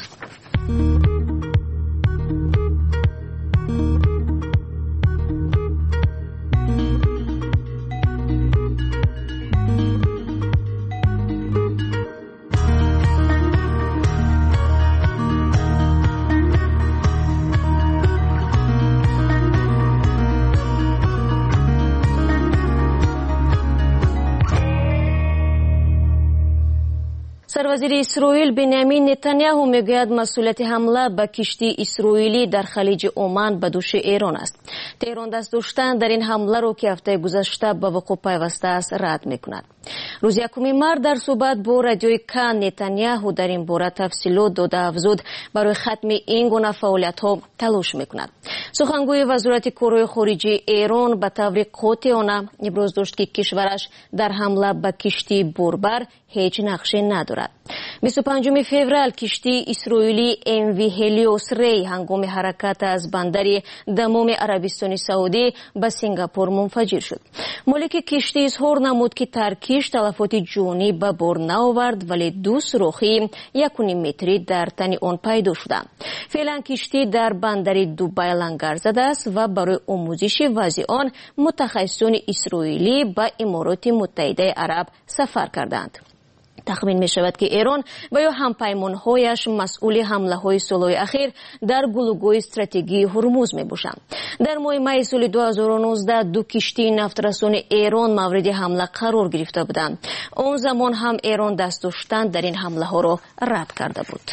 سروازیر اسرائیل بنیامین نتانیاهو میگوید مسئولیت حمله به کشتی اسرائیلی در خلیج عمان به دوش ایران است. تهران دست داشتن در این حمله رو که هفته گذشته به وقوع پیوسته است رد میکند. روز یکم مارس در صحبت با رادیوی کان نتانیاهو در این باره تفصیلات داده افزود برای ختم این گونه فعالیت‌ها تلاش میکند. سخنگوی وزارت کارهای خارجه ایران به طور قاطعانه ابراز داشت که کشورش در حمله به کشتی بربر هیچ نقشی ندارد. بیست و پنجم فوریه کشتی اسرائیلی ام وی هلیوس ری هنگام حرکت از بندر دمام عربستان سعودی به سنگاپور منفجر شد. مالک کشتی اظهار نمود که ترکیش تلفات جانی به بار نآورد ولی دو سوراخی یک و نیم متری در تن آن پیدا شده. فعلا کشتی در بندر دوبای لنگر زده است و برای آموزش وضع آن متخصصان اسرائیلی به امارات متحده عرب سفر کردند. تخمین می شود که ایران و یا همپیمانهایش مسئول حمله های سالهای اخیر در گلوگوی استراتژی هرمز می باشند. در ماه می سال دو هزار و نوزده دو کشتی نفترسان ایران مورد حمله قرار گرفته بودند. آن زمان هم ایران دست داشتن در این حمله ها را رد کرده بود.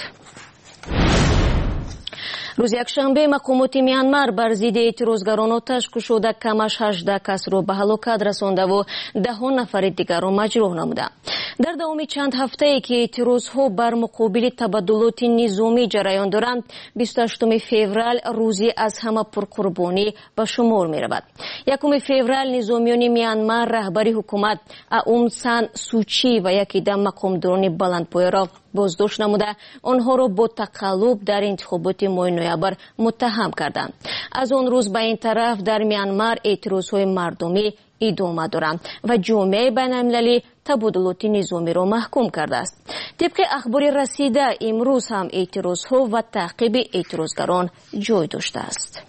روز یکشنبه مقامات میانمار بر ضد اعتراضگران آتش گشوده کمش هجده کس را به هلاکت رسانده و ده نفر دیگر را مجروح نموده. در دوام چند هفته ای که اعتراضها بر مقابل تبادلات نظامی جریان دارند، بیست و هشتم فوریه روزی از همه پرقربانی به شمار می رود. یکم فوریه نظامیان میانمار رهبر حکومت اون سان سوچی و یکی دم مقامداران بلندپایه را بازداشت نموده آنها را با تقلب در انتخابات ماه نوامبر متهم کردند. از آن روز به این طرف در میانمار اعتراضهای مردمی ادامه دارند و جامعه بین‌المللی تبادلات نظامی را محکوم کرده است. طبق اخبار رسیده امروز هم اعتراضها و تعقیب اعتراضگران جای داشته است.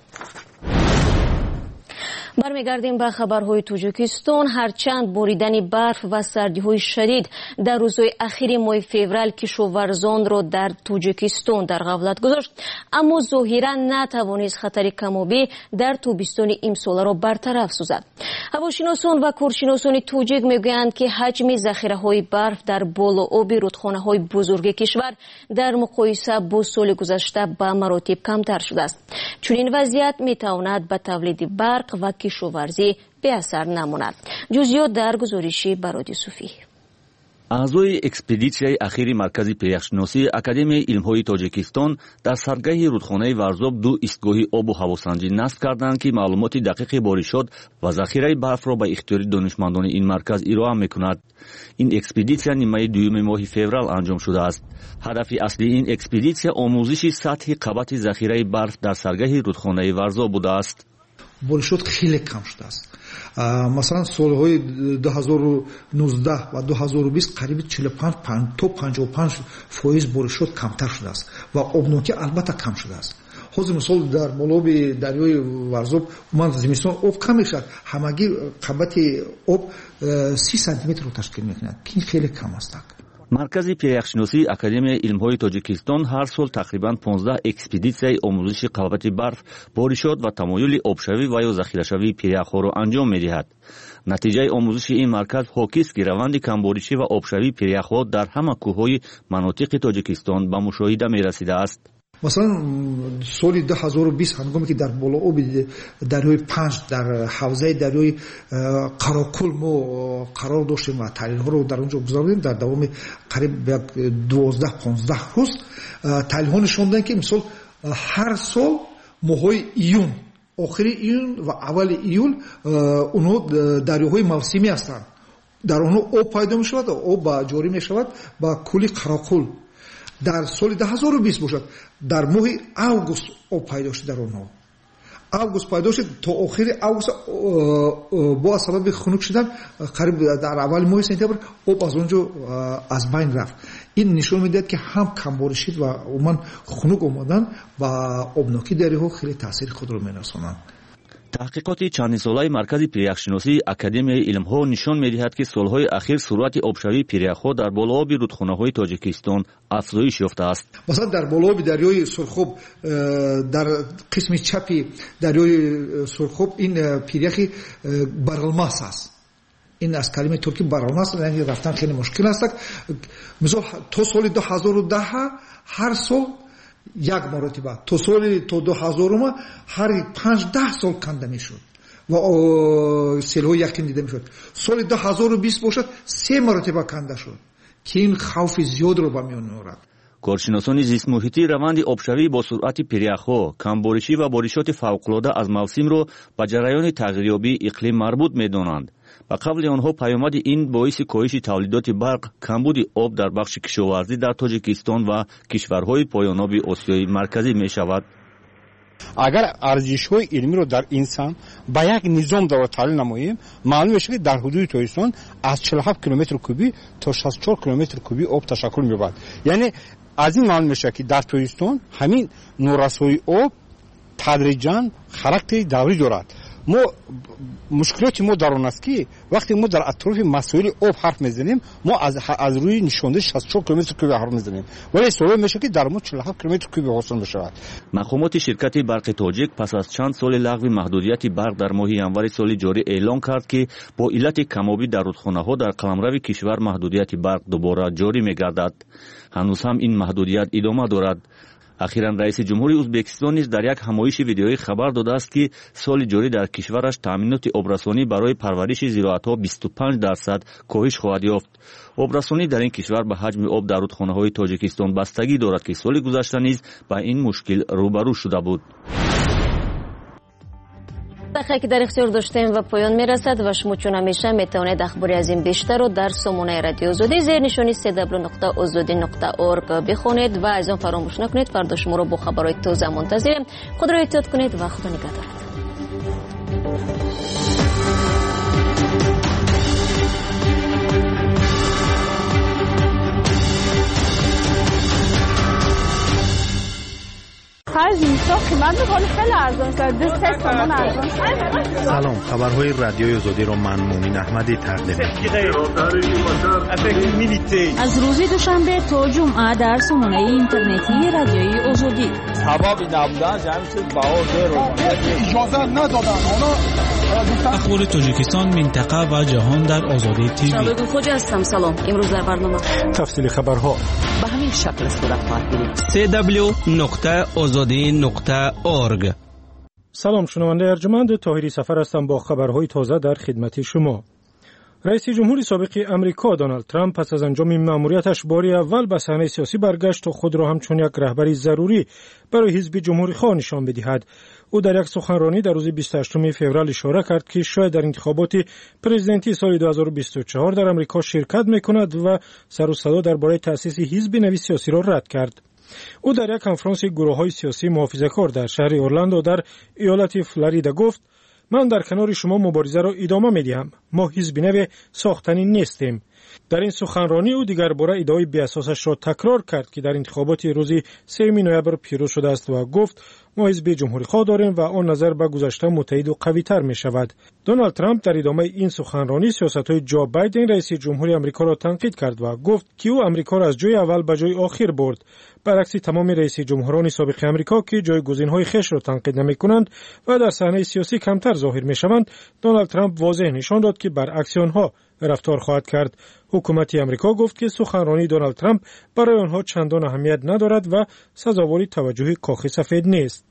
برمیگردیم به خبرهای تاجیکستان. هرچند باریدن برف و سردی‌های شدید در روزهای اخیر ماه فوریه کشاورزان را در تاجیکستان در غفلت گذاشت، اما ظاهراً نتوانست خطر کم‌آبی در تابستان امسال را برطرف سازد. هواشناسان و کارشناسان تاجیک میگویند که حجم ذخیره‌های برف در بالائاب رودخانه‌های بزرگ کشور در مقایسه با سال گذشته به مراتب کمتر شده است. چون این وضعیت میتواند به تولید برق و کشاورزی به اثر نماند. جزئیات در گزارشی برادی صوفی. اعضای اکسپدیسیای اخیر مرکز پیشنهادی اکادمی علم‌های تاجیکستان در سرگاه رودخانه ورزاب دو ایستگاه آب و هواسنجی نصب کردند که معلومات دقیق بارشات و ذخیره برف را به اختیار دانشمندان این مرکز ارائه می‌کند. این اکسپدیسیا نیمه دوم ماه فوریه انجام شده است. هدف اصلی این اکسپدیسیا آموزش سطح قبط ذخیره برف در سرگاه رودخانه ورزاب بوده است. بارشات خیلی کم شده است. مثلا سالهای دو هزار و نوزده و دو هزار و بیست قریب چهل و پنج تا پنجاه و پنج فایز بارشات کمتر شده است و آبناکی البته کم شده است. حاضر مثال در بالای دریای ورزاب من زمستان آب کم میشد، همگی قبط آب سی سانتی متر رو تشکیل میکند که این خیلی کم است. مرکز پیشنهادی اکادمی علم‌های تاجیکستان هر سال تقریباً پانزده اکسپدیسیای آموزشی قبط برف، بارشات و تمایل آبشوی و یا ذخیره‌شوی پیره‌ها را انجام می‌دهد. نتیجه آموزش این مرکز حاکی است که روند کمبارشی و آبشوی پیره‌ها در همه کوه‌های مناطق تاجیکستان به مشاهده می‌رسیده است. مثلا سال دو هزار و بیست هنگامی که در بالائاب دریای پنج در حوزه دریای قراقل ما قرار داشتیم و تحلیل ها رو در اونجا گذاردیم، در دوام قریب دوازده پانزده روز تحلیل ها نشون دادن که مثلا هر سال ماهای ایون، آخری ایون و اول ایول اونها دریاهای موسمی هستند، در اونها آب پیدا می شود و آب جاری می شود با کلی قراقل. در سال دو هزار و بیست باشد در ماه اوگوست آب پیدا شد، در اونها اوگوست پیدا شد تا آخر اوگوست با سبب خنک شدن قریب در اول ماه سپتامبر آب از اونجا از بین رفت. این نشون میدهد که هم کمبارشی و عموما خنک آمدن و آبناکی دریاها خیلی تاثیر خود را می‌رسانند. تحقیقات چند ساله مرکز پیره‌شناسی اکادمی علم‌ها نشان می‌دهد که سال‌های اخیر سرعت آبشوی پیره‌ها در بالائاب رودخانه‌های تاجیکستان افزایش یافته است. مثلا در بالائاب دریای سرخوب در قسم چپی دریای سرخوب این پیره‌ای برالماس است. این از کلمه ترکی برالماس یعنی رفتن خیلی مشکل است. مثلا تا سال دو هزار و ده هر سال یک مرتبه تا سال تا دو هزارم هر پنج ده سال کنده میشد و سیل‌های یقین دیده میشد. سال دو هزار و بیست باشد سه مرتبه کنده شد که این خوف زیاد رو به میان میآورد. کارشناسان زیست محیطی روند آبشوی با سرعت پیره‌ها، کمبارشی و بارشات فوق‌العاده از موسم را به جریان تغییریابی اقلیم مربوط می‌دانند. با قبل آنها پیامد این باعث کاهش تولیدات برق، کمبود آب در بخش کشاورزی در تاجیکستان و کشورهای پایاناب آسیای مرکزی می شود. اگر ارزش‌های علمی رو در انسان با یک نظام در تعلیل نماییم، معلوم میشه که در حدود تاجیکستان از چهل و هفت کیلومتر کوبی تا شصت و چهار کیلومتر کوبی آب تشکل می‌یابد. یعنی از این معلوم میشه که در تاجیکستان همین نورسایی آب تدریجاً خاراکتر دوری دارد. ما مشکلات ما در آن است که وقتی ما در اطراف مسائل آب حرف میزنیم، ما از از روی نشانده شصت و چهار کیلومتر کوبی حرف میزنیم، ولی سوال میشه که در ما چهل و هفت کیلومتر کوبی حاصل میشود. مقامات شرکت برق تاجیک پس از چند سال لغو محدودیت برق در ماه ینور سال جاری اعلام کرد که با علت کمابی در رودخانه‌ها در قلمرو کشور محدودیت برق دوباره جاری میگردد. هنوز هم این محدودیت ادامه دارد. اخیراً رئیس جمهوری ازبکستان نیز در یک همایش ویدیویی خبر داده است که سال جاری در کشورش تامینات آبرسانی برای پرورش زراعت‌ها بیست و پنج درصد کاهش خواهد یافت. آبرسانی در این کشور به حجم آب در رودخانه‌های تاجیکستان بستگی دارد که سال گذشته نیز با این مشکل روبرو شده بود. دقیقی که در اختیار داشتیم و پایان میرسد و شما چون همیشه میتوانید اخباری از این بیشتر رو در سامانه رادیو آزادی زیر نشانی سی دبلیو نقطه آزادی نقطه اورگ بخونید و از آن فراموش نکنید. فردا شما رو با خبرهای تازه منتظریم. خود را احتیاط کنید و خدا نگهدارت. سلام، خبرهای رادیوی آزادی را من مومن احمدی تقدیم می‌کنم. از روز دوشنبه تا جمعه در سامانه اینترنتی رادیوی آزادی. سبب نبودن جمعیت بهار اجازه ندادن. اخبار تاجیکستان، منطقه و جهان در آزادی تیوی. شبکه خوجا هستم. سلام. امروز در برنامه تفصیل خبرها به همین شکل صورت خواهد گرفت. سی دبلیو نقطه آزادی نقطه اورگ. سلام، شنونده ارجمند، طاهری سفر هستم با خبرهای تازه در خدمت شما. رئیس جمهوری سابق امریکا دونالد ترامپ پس از انجام مأموریتش باری اول به صحنه سیاسی برگشت تا خود را همچون یک رهبری ضروری برای حزب جمهوری خواه نشان بدهد. او در یک سخنرانی در روز بیست و هشتم فوریه اشاره کرد که شاید در انتخابات پرزیدنتی سال دو هزار و بیست و چهار در امریکا شرکت میکند و سر و صدا درباره تأسیس حزب نوی سیاسی را رد کرد. او در یک کنفرانس گروه‌های سیاسی محافظه‌کار در شهر اورلاندو در ایالت فلوریدا گفت: من در کنار شما مبارزه را ادامه می‌دهم. ما حزب نو ساختنی نیستیم. در این سخنرانی او دیگر باره ادعای بی‌اساسش را تکرار کرد که در انتخابات روز سوم نوامبر پیروز شده است و گفت ما حزب جمهوری خواه داریم و آن نظر به گذشته متحد و قوی‌تر می‌شود. دونالد ترامپ در ادامه این سخنرانی سیاست‌های جو بایدن رئیس جمهوری آمریکا را تنقید کرد و گفت که او آمریکا را از جای اول به جای آخر برد، برعکس تمام رئیس جمهوران سابق آمریکا که جایگزین‌های خویش را تنقید نمی‌کنند و در صحنه سیاسی کمتر ظاهر می‌شوند. دونالد ترامپ واضح نشان داد که برعکس آنها رفتار خواهد کرد. حکومت آمریکا گفت که سخنرانی دونالد ترامپ برای آنها چندان اهمیت ندارد و سزاوار توجه کاخ سفید نیست.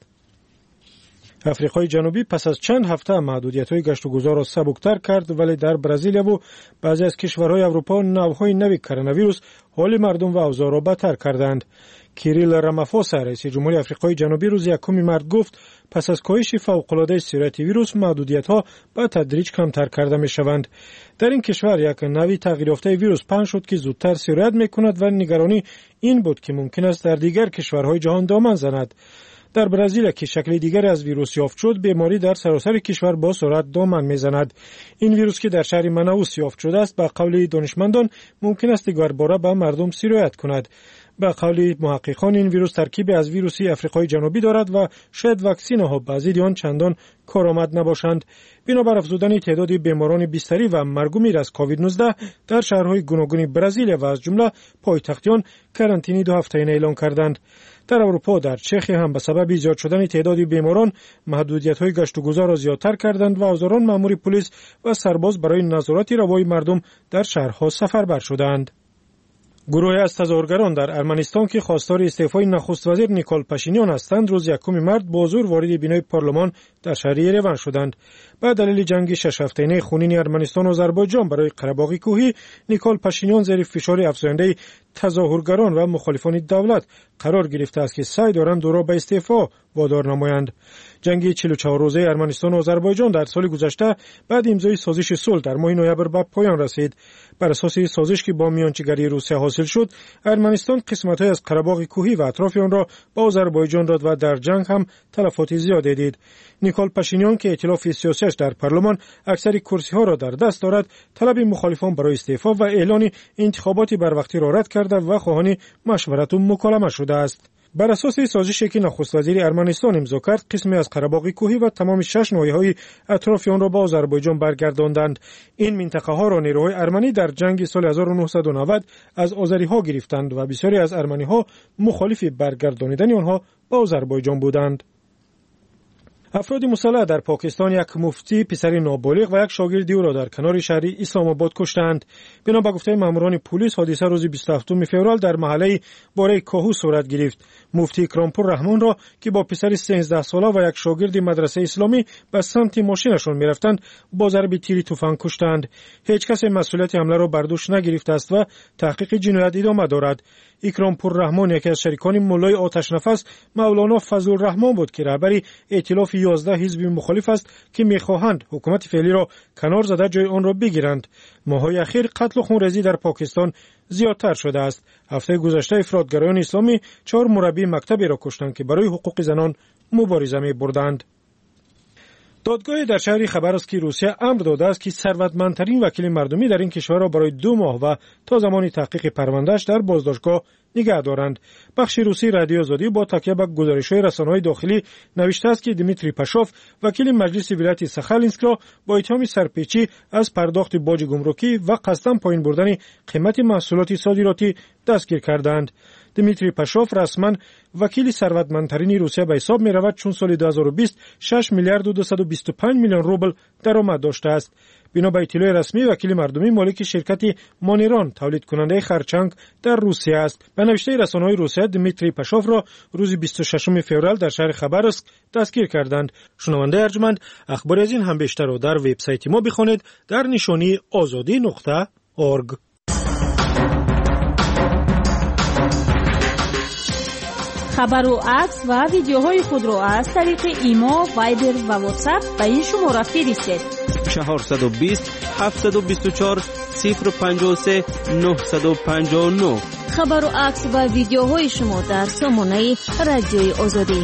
افریقای جنوبی پس از چند هفته محدودیت‌های گشت و گذار را سبکتر کرد، ولی در برزیل و بعضی از کشورهای اروپا نوع‌های نوی کرونا ویروس حال مردم و اوضاع را بدتر کردند. کیریل رامافوسا رئیس جمهوری افریقای جنوبی روز یکم مارس گفت پس از کاهش فوق‌العاده سرعت ویروس محدودیت‌ها به تدریج کمتر کرده می‌شوند. در این کشور یک نوع تغییر یافته ویروس پنهان شد که زودتر سرایت می‌کند و نگرانی این بود که ممکن است در دیگر کشورهای جهان دامن زند. در برزیل که شکل دیگر از ویروس یافت شد، بیماری در سراسر کشور با سرعت دامن میزند. این ویروس که در شهر منائوس یافت شده است، به قول دانشمندان ممکن است دیگر باره به مردم سرایت کند. به قول محققان این ویروس ترکیب از ویروسی افریقای جنوبی دارد و شاید واکسین‌ها بعضی آن چندان کارآمد نباشند. بنابر افزودن تعداد بیماران بستری و مرگ و میر از کووید نوزده در شهرهای گوناگون برزیل و از جمله پایتختیان کرانتینی دو هفته‌ای اعلام کردند. در اروپا در چخی هم به سبب زیاد شدن تعداد بیماران محدودیت‌های گشت و گذار را زیادتر کردند و هزاران مأمور پلیس و سرباز برای نظارت روای مردم در شهرها سفربر شدند. گروهی از تظاهرگران در ارمنستان که خواستار استعفای نخست وزیر نیکول پاشینیان هستند، روز یکم مارس با زور وارد بینای پارلمان در شهر یریون شدند. به دلیل جنگ شش هفته‌ای خونین ارمنستان و آذربایجان برای قره باغ کوهی، نیکول پاشینیان زیر فشار افزاینده تظاهرگران و مخالفان دولت قرار گرفته است که سعی دارند او را به استعفا وادار نمایند. جنگ چهل و چهار روزه ارمنستان و آذربایجان در سال گذشته بعد امضای سازش صلح در ماه نوامبر به پایان رسید. بر اساس سازش که با میانجیگری روسیه حاصل شد، ارمنستان قسمت‌های از قره‌باغ کوهی و اطراف آن را به آذربایجان داد و در جنگ هم تلفات زیادی دید. نیکول پاشینیان که ائتلاف سیاسیش در پارلمان اکثر کرسی‌ها را در دست دارد، طلب مخالفان برای استعفا و اعلان انتخابات بروقتی را رد کرده و خواهان مشورت و مکالمه شده است. بر اساس سازشی که نخست وزیر ارمنستان امضا کرد، قسمی از قره‌باغ کوهی و تمام شش ناحیه‌های اطراف آن را به آذربایجان برگرداندند. این منطقه ها را نیروهای ارمنی در جنگ سال هزار و نهصد و نود از آذری‌ها گرفتند و بسیاری از ارمنی‌ها مخالف برگردانیدن آنها به آذربایجان بودند. افراد مسلح در پاکستان یک مفتی، پسر نابالغ و یک شاگرد او را در کنار شهر اسلام آباد کشتند. بنا به گفته ماموران پلیس، حادثه روز بیست و هفتم فوریه در محله باره کاهو صورت گرفت. مفتی اکرامپور رحمان را که با پسر سیزده ساله و یک شاگرد مدرسه اسلامی به سمت ماشینشان می‌رفتند، با ضرب تیر تفنگ کشتند. هیچ کس مسئولیت حمله را بر دوش نگرفته است و تحقیق جنایت ادامه دارد. اکرامپور رحمان یکی از شریکان مولای آتش نفس مولانا فضل الرحمن بود که رهبر ائتلاف یازده حزب مخالف است که می‌خواهند حکومت فعلی را کنار زده جای آن را بگیرند. ماه‌های اخیر قتل و خونریزی در پاکستان زیادتر شده است. هفته گذشته افراطگرایان اسلامی چهار مربی مکتبی را کشتند که برای حقوق زنان مبارزه می‌بردند. دادگاه در شهر خبرسک که روسیه امر داده است که ثروتمندترین وکیل مردمی در این کشور را برای دو ماه و تا زمان تحقیق پروندهش در بازداشتگاه نگه دارند. بخش روسی رادیو آزادی با تکیه بر گزارش‌های رسانه‌های داخلی نوشته است که دیمیتری پاشوف، وکیل مجلس ولایت ساخالینسک را با اتهام سرپیچی از پرداخت باج گمرکی و قصداً پایین بردن قیمت محصولات صادراتی دستگیر کردند. دیمیتری پاشوف رسما وکیل ثروتمندترین روسیه به حساب می رود، چون سال دو هزار و بیست شش میلیارد و دویست و بیست و پنج میلیون روبل درآمد داشته است. بنا به اطلاع رسمی، وکیل مردمی مالک شرکت مانیران تولید کننده خرچنگ در روسیه است. به نوشته رسانه‌های روسیه، دیمیتری پاشوف را روز بیست و ششم فوریه در شهر خبرسک دستگیر کردند. شنونده ارجمند، اخبار از این هم بیشتر را در وبسایت ما بخوانید در نشانی آزادی نقطه اورگ. خبر و عکس و ویدیوهای خود را از طریق ایما، وایبر و واتساپ به این شماره فرستید: چهارصد و بیست هفتصد و بیست و چهار صفر پنجاه و سه نهصد و پنجاه و نه. خبر و عکس و ویدیوهای شما در سامانه رادیوی آزادی.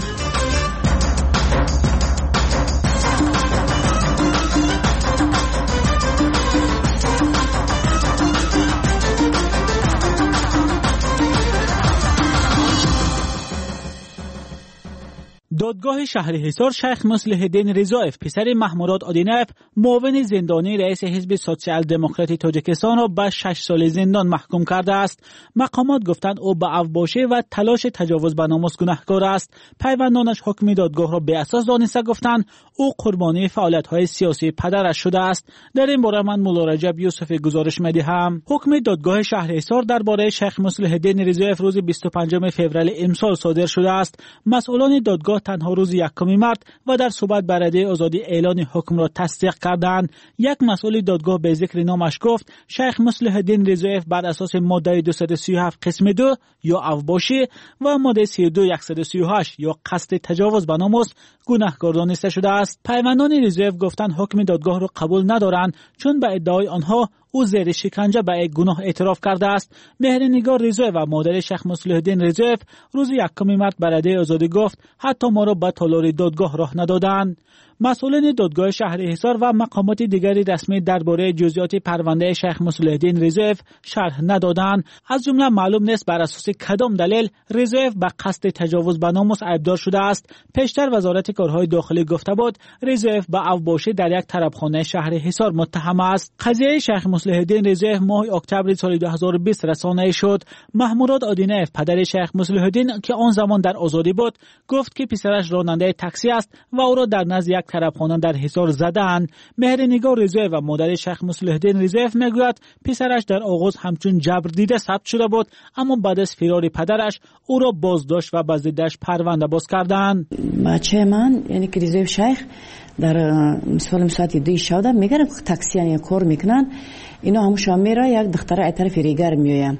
دادگاه شهر حصار شیخ مصلح الدین رضایف، پسر محمود آدینایف، معاون زندانی رئیس حزب سوسیال دموکراتی تاجیکستان را به شش سال زندان محکوم کرده است. مقامات گفتند او به اوباشی و تلاش تجاوز به ناموس گناهکار است. پیوندانش حکم دادگاه را به اساس دانسته گفتند او قربانی فعالیت‌های سیاسی پدرش شده است. در این باره من مولا رجب یوسف گزارش می‌دهم. حکم دادگاه شهر حصار درباره شیخ مصلح الدین رضایف روز بیست و پنجم فوریه امسال صادر شده است. مسئولان دادگاه تنها روز یکم مارس و در صحبت با رادیوی آزادی اعلان حکم را تصدیق کردند. یک مسئول دادگاه به ذکر نامش گفت شیخ مصلح الدین رضایف بر اساس ماده دویست و سی و هفت قسم دو یا اوباشی و ماده سی و دو صد و سی و هشت یا قصد تجاوز به ناموس گناهکار دانسته شده است. پیوندان رضایف گفتند حکم دادگاه را قبول ندارند، چون به ادعای آنها او زیر شکنجه به یک گناه اعتراف کرده است. مهرنگار رضایف و مادر شیخ مصلح الدین رضایف روز یکم مارس به رادیوی آزادی گفت حتی ما را به تالار دادگاه راه ندادند. مسئولان دادگاه شهر حصار و مقامات دیگری رسمی درباره جزئیات پرونده شیخ مصلح الدین رضایف شرح ندادند. از جمله معلوم نیست بر اساس کدام دلیل رضایف به قصد تجاوز به ناموس عیبدار شده است. پیشتر وزارت کارهای داخلی گفته بود رضایف به اوباشی در یک طرفخانه شهر حصار متهم است. قضیه شیخ مصلح الدین رضایف ماه اکتبر سال دو هزار و بیست رسانه‌ای شد. محمود آدینایف، پدر شیخ مصلح الدین که آن زمان در آزادی بود، گفت که پسرش راننده تاکسی است و او را در نزد یک طرفخانه در حصار زدند. مهرنگار رضایف و مادر شیخ مصلح الدین رضایف میگوید پسرش در آغاز همچون جبر دیده ثبت شده بود، اما بعد از فرار پدرش او را بازداشت و به ضدش پرونده باز کردند. بچه من یعنی که رضایف شیخ در مثلا ساعت دو شب میگن تاکسی یعنی کار میکنن، اینا همشون میره یک دختره طرف ریگر میایم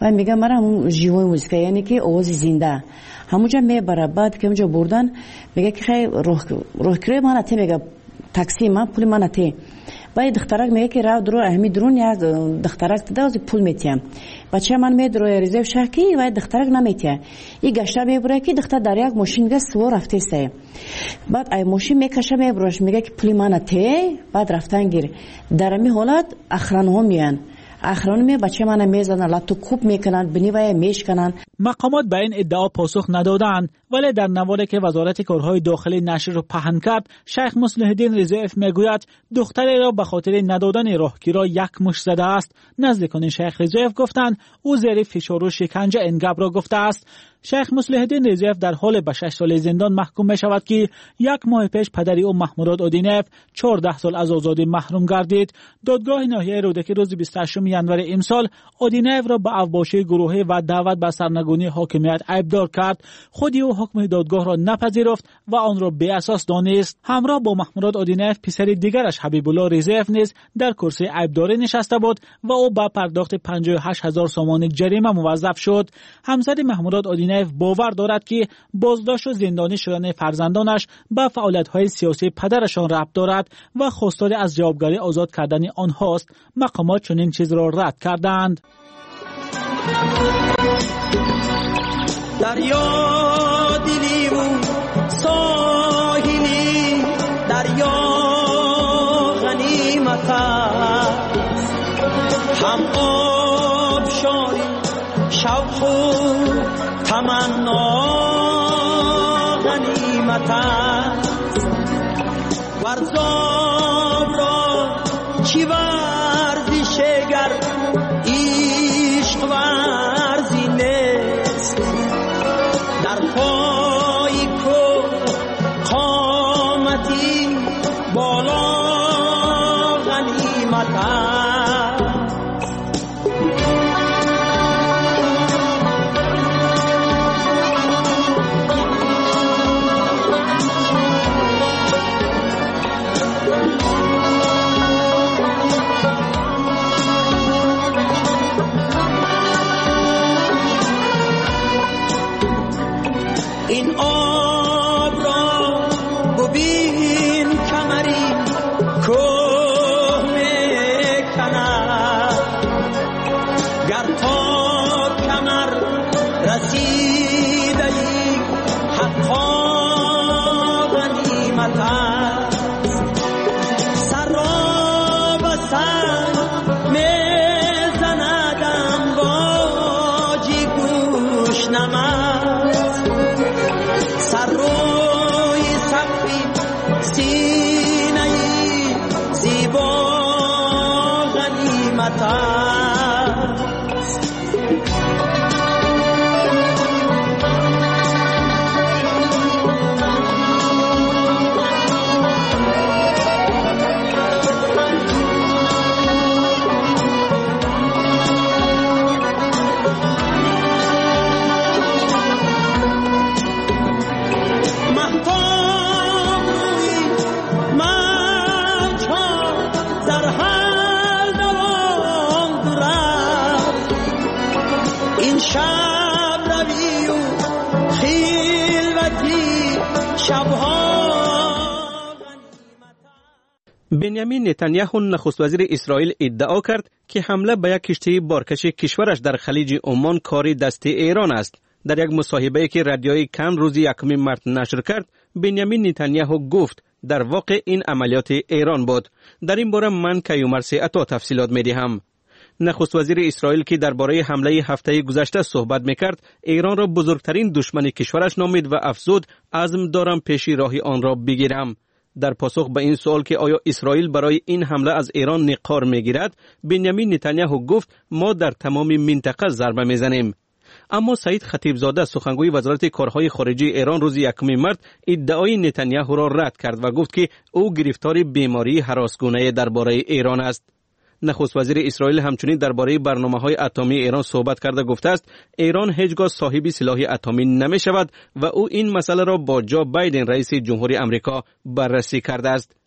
و میگه مرا همون ژیوی موزیکا یعنی که آواز زنده همونجا میبره. بعد که اونجا بردن میگه که خیلی روح روح کری من اتی میگه تاکسی من پول من اتی. بعد دخترک میگه که راه درو اهمی درون یا دخترک تدا از پول میتیم. بچه من میاد روی رزرو شهری و دخترک نمیتیه. این گشتر میبره که دختر در یک ماشین میگه سوار رفته سه. بعد ای ماشین میکشه میبرش میگه که پول من اتی. بعد رفتن گیر. در می حالت اخران هم میان. اخران می بچه من میزنن لاتو کوب میکنن بنیوای میشکنن. مقامات به این ادعا پاسخ ندادند، ولی در نوالی که وزارت کارهای داخلی نشر را پهن کرد، شیخ مصلح الدین رضایف میگوید دختری را به خاطر ندادن راهگیرا یک مشت زده است. نزدیکان شیخ رضایف گفتند او زیر فشار و شکنجه این گپ را گفته است. شیخ مصلح الدین رضایف در حال به شش سال زندان محکوم می شود که یک ماه پیش پدری او محمود اودینف چهارده سال از آزادی محروم گردید. دادگاه ناحیه رودکی روز بیست و هشتم ژانویه امسال اودینف را به اوباشی گروهی و دعوت به سرنگونی حاکمیت عیبدار کرد. خودی او حکم دادگاه را نپذیرفت و آن را بی اساس دانست. همراه با محمود اودینف پسر دیگرش حبیب الله رضایف نیز در کرسی عیبداری نشسته بود و او با پرداخت پنجاه و هشت هزار سومان جریمه موظف شد. همسر محمود اودینف باور دارد که بازداشت و زندانی شدن فرزندانش به فعالیت‌های سیاسی پدرشان ربط دارد و خواستار از جوابگری آزاد کردن آنهاست. مقامات چنین چیز را رد کردند. دریا دلی و ساحلی دریا غنیمت هم آب شاری شوق و تمنا غنیمت ورزاب را چی ورزشگر عشق ورزی نیست در پای کو قامتی بالا غنیمت این آب را ببین کمری کوه میکند گر تا کمر رسیده ای حقا غنیمت سر را به سر میزندم باجی گوش نمد سر روی سقفی سینه زیبا غنیمت است. بنیامین نتانیاهو نخست وزیر اسرائیل ادعا کرد که حمله به یک کشتی بارکش کشورش در خلیج عمان کاری دست ایران است. در یک مصاحبه‌ای که رادیوی کن روز یکم مارس نشر کرد، بنیامین نتانیاهو گفت در واقع این عملیات ایران بود. در این باره من کیومر سیعتا تفصیلات می‌دهم. نخست وزیر اسرائیل که درباره حمله هفته گذشته صحبت می‌کرد، ایران را بزرگترین دشمن کشورش نامید و افزود عزم دارم پیشی راهی آن را بگیرم. در پاسخ به این سوال که آیا اسرائیل برای این حمله از ایران نقار میگیرد، بنیامین نتانیاهو گفت ما در تمام منطقه ضربه میزنیم. اما سعید خطیبزاده سخنگوی وزارت کارهای خارجه ایران روز یکم مارس ادعای نتانیاهو را رد کرد و گفت که او گرفتار بیماری هراسگونه درباره ایران است. نخست وزیر اسرائیل همچنین درباره برنامه‌های اتمی ایران صحبت کرده گفته است ایران هیچگاه صاحب سلاح اتمی نمی شود و او این مسئله را با جو بایدن رئیس جمهوری آمریکا بررسی کرده است.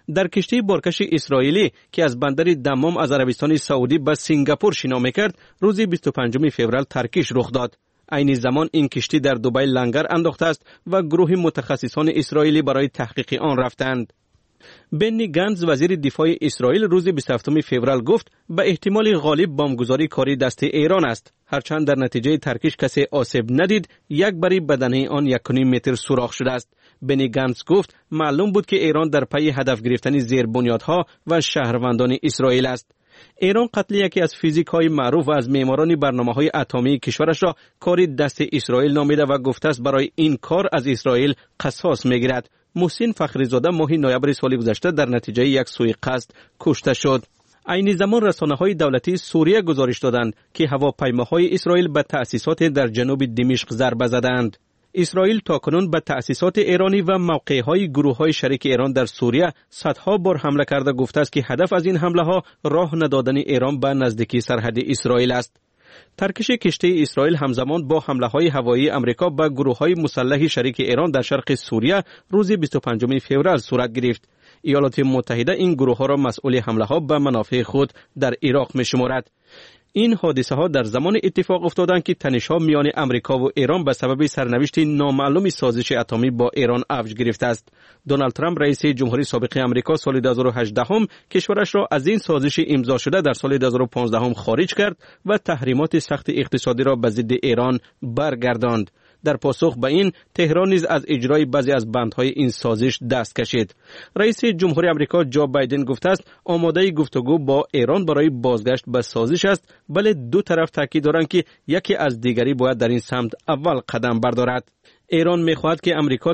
در کشتی بارکش اسرائیلی که از بندر دمام از عربستان سعودی به سنگاپور شنا می‌کرد روز بیست و پنجم فوریه ترکیش رخ داد. عین زمان این کشتی در دبی لنگر انداخته است و گروه متخصصان اسرائیلی برای تحقیق آن رفتند. بنی گنتز وزیر دفاع اسرائیل روز بیست و هفتم فوریه گفت به احتمال غالب بمبگذاری کاری دست ایران است، هرچند در نتیجه ترکیش کسی آسیب ندید. یک بری بدنه آن یک و نیم متر سوراخ شده است. بنی گنتز گفت معلوم بود که ایران در پی هدف گرفتن زیربنیادها و شهروندان اسرائیل است. ایران قتل یکی از فیزیک‌های معروف و از معماران برنامه‌های اتمی کشورش را کاری دست اسرائیل نامیده و گفته است برای این کار از اسرائیل قصاص می‌گیرد. محسن فخریزاده ماه نوامبر سال گذشته در نتیجه یک سوءقصد کشته شد. عین زمان رسانه‌های دولتی سوریه گزارش دادند که هواپیماهای اسرائیل به تأسیسات در جنوب دمشق ضربه زدند. اسرائیل تاکنون به تأسیسات ایرانی و موقع‌های گروه‌های شریک ایران در سوریه صدها بار حمله کرده گفته است که هدف از این حمله‌ها راه ندادن ایران به نزدیکی سرحد اسرائیل است. ترکش کشتی اسرائیل همزمان با حمله‌های هوایی آمریکا به گروه‌های مسلح شریک ایران در شرق سوریه روز بیست و پنجم فوریه صورت گرفت. ایالات متحده این گروه‌ها را مسئول حمله‌ها به منافع خود در عراق می‌شمارد. این حادثه ها در زمان اتفاق افتادند که تنش‌ها میان امریکا و ایران به سبب سرنوشت نامعلوم سازش اتمی با ایران اوج گرفته است. دونالد ترامپ رئیس جمهوری سابق امریکا سال دو هزار و هجده هم کشورش را از این سازش امضا شده در سال دو هزار و پانزده هم خارج کرد و تحریمات سخت اقتصادی را به ضد ایران برگرداند. در پاسخ به این تهران نیز از اجرای بعضی از بندهای این سازش دست کشید. رئیس جمهوری آمریکا جو بایدن گفته است آماده گفتگو با ایران برای بازگشت به سازش است، ولی دو طرف تاکید دارند که یکی از دیگری باید در این سمت اول قدم بردارد. ایران می‌خواهد که آمریکا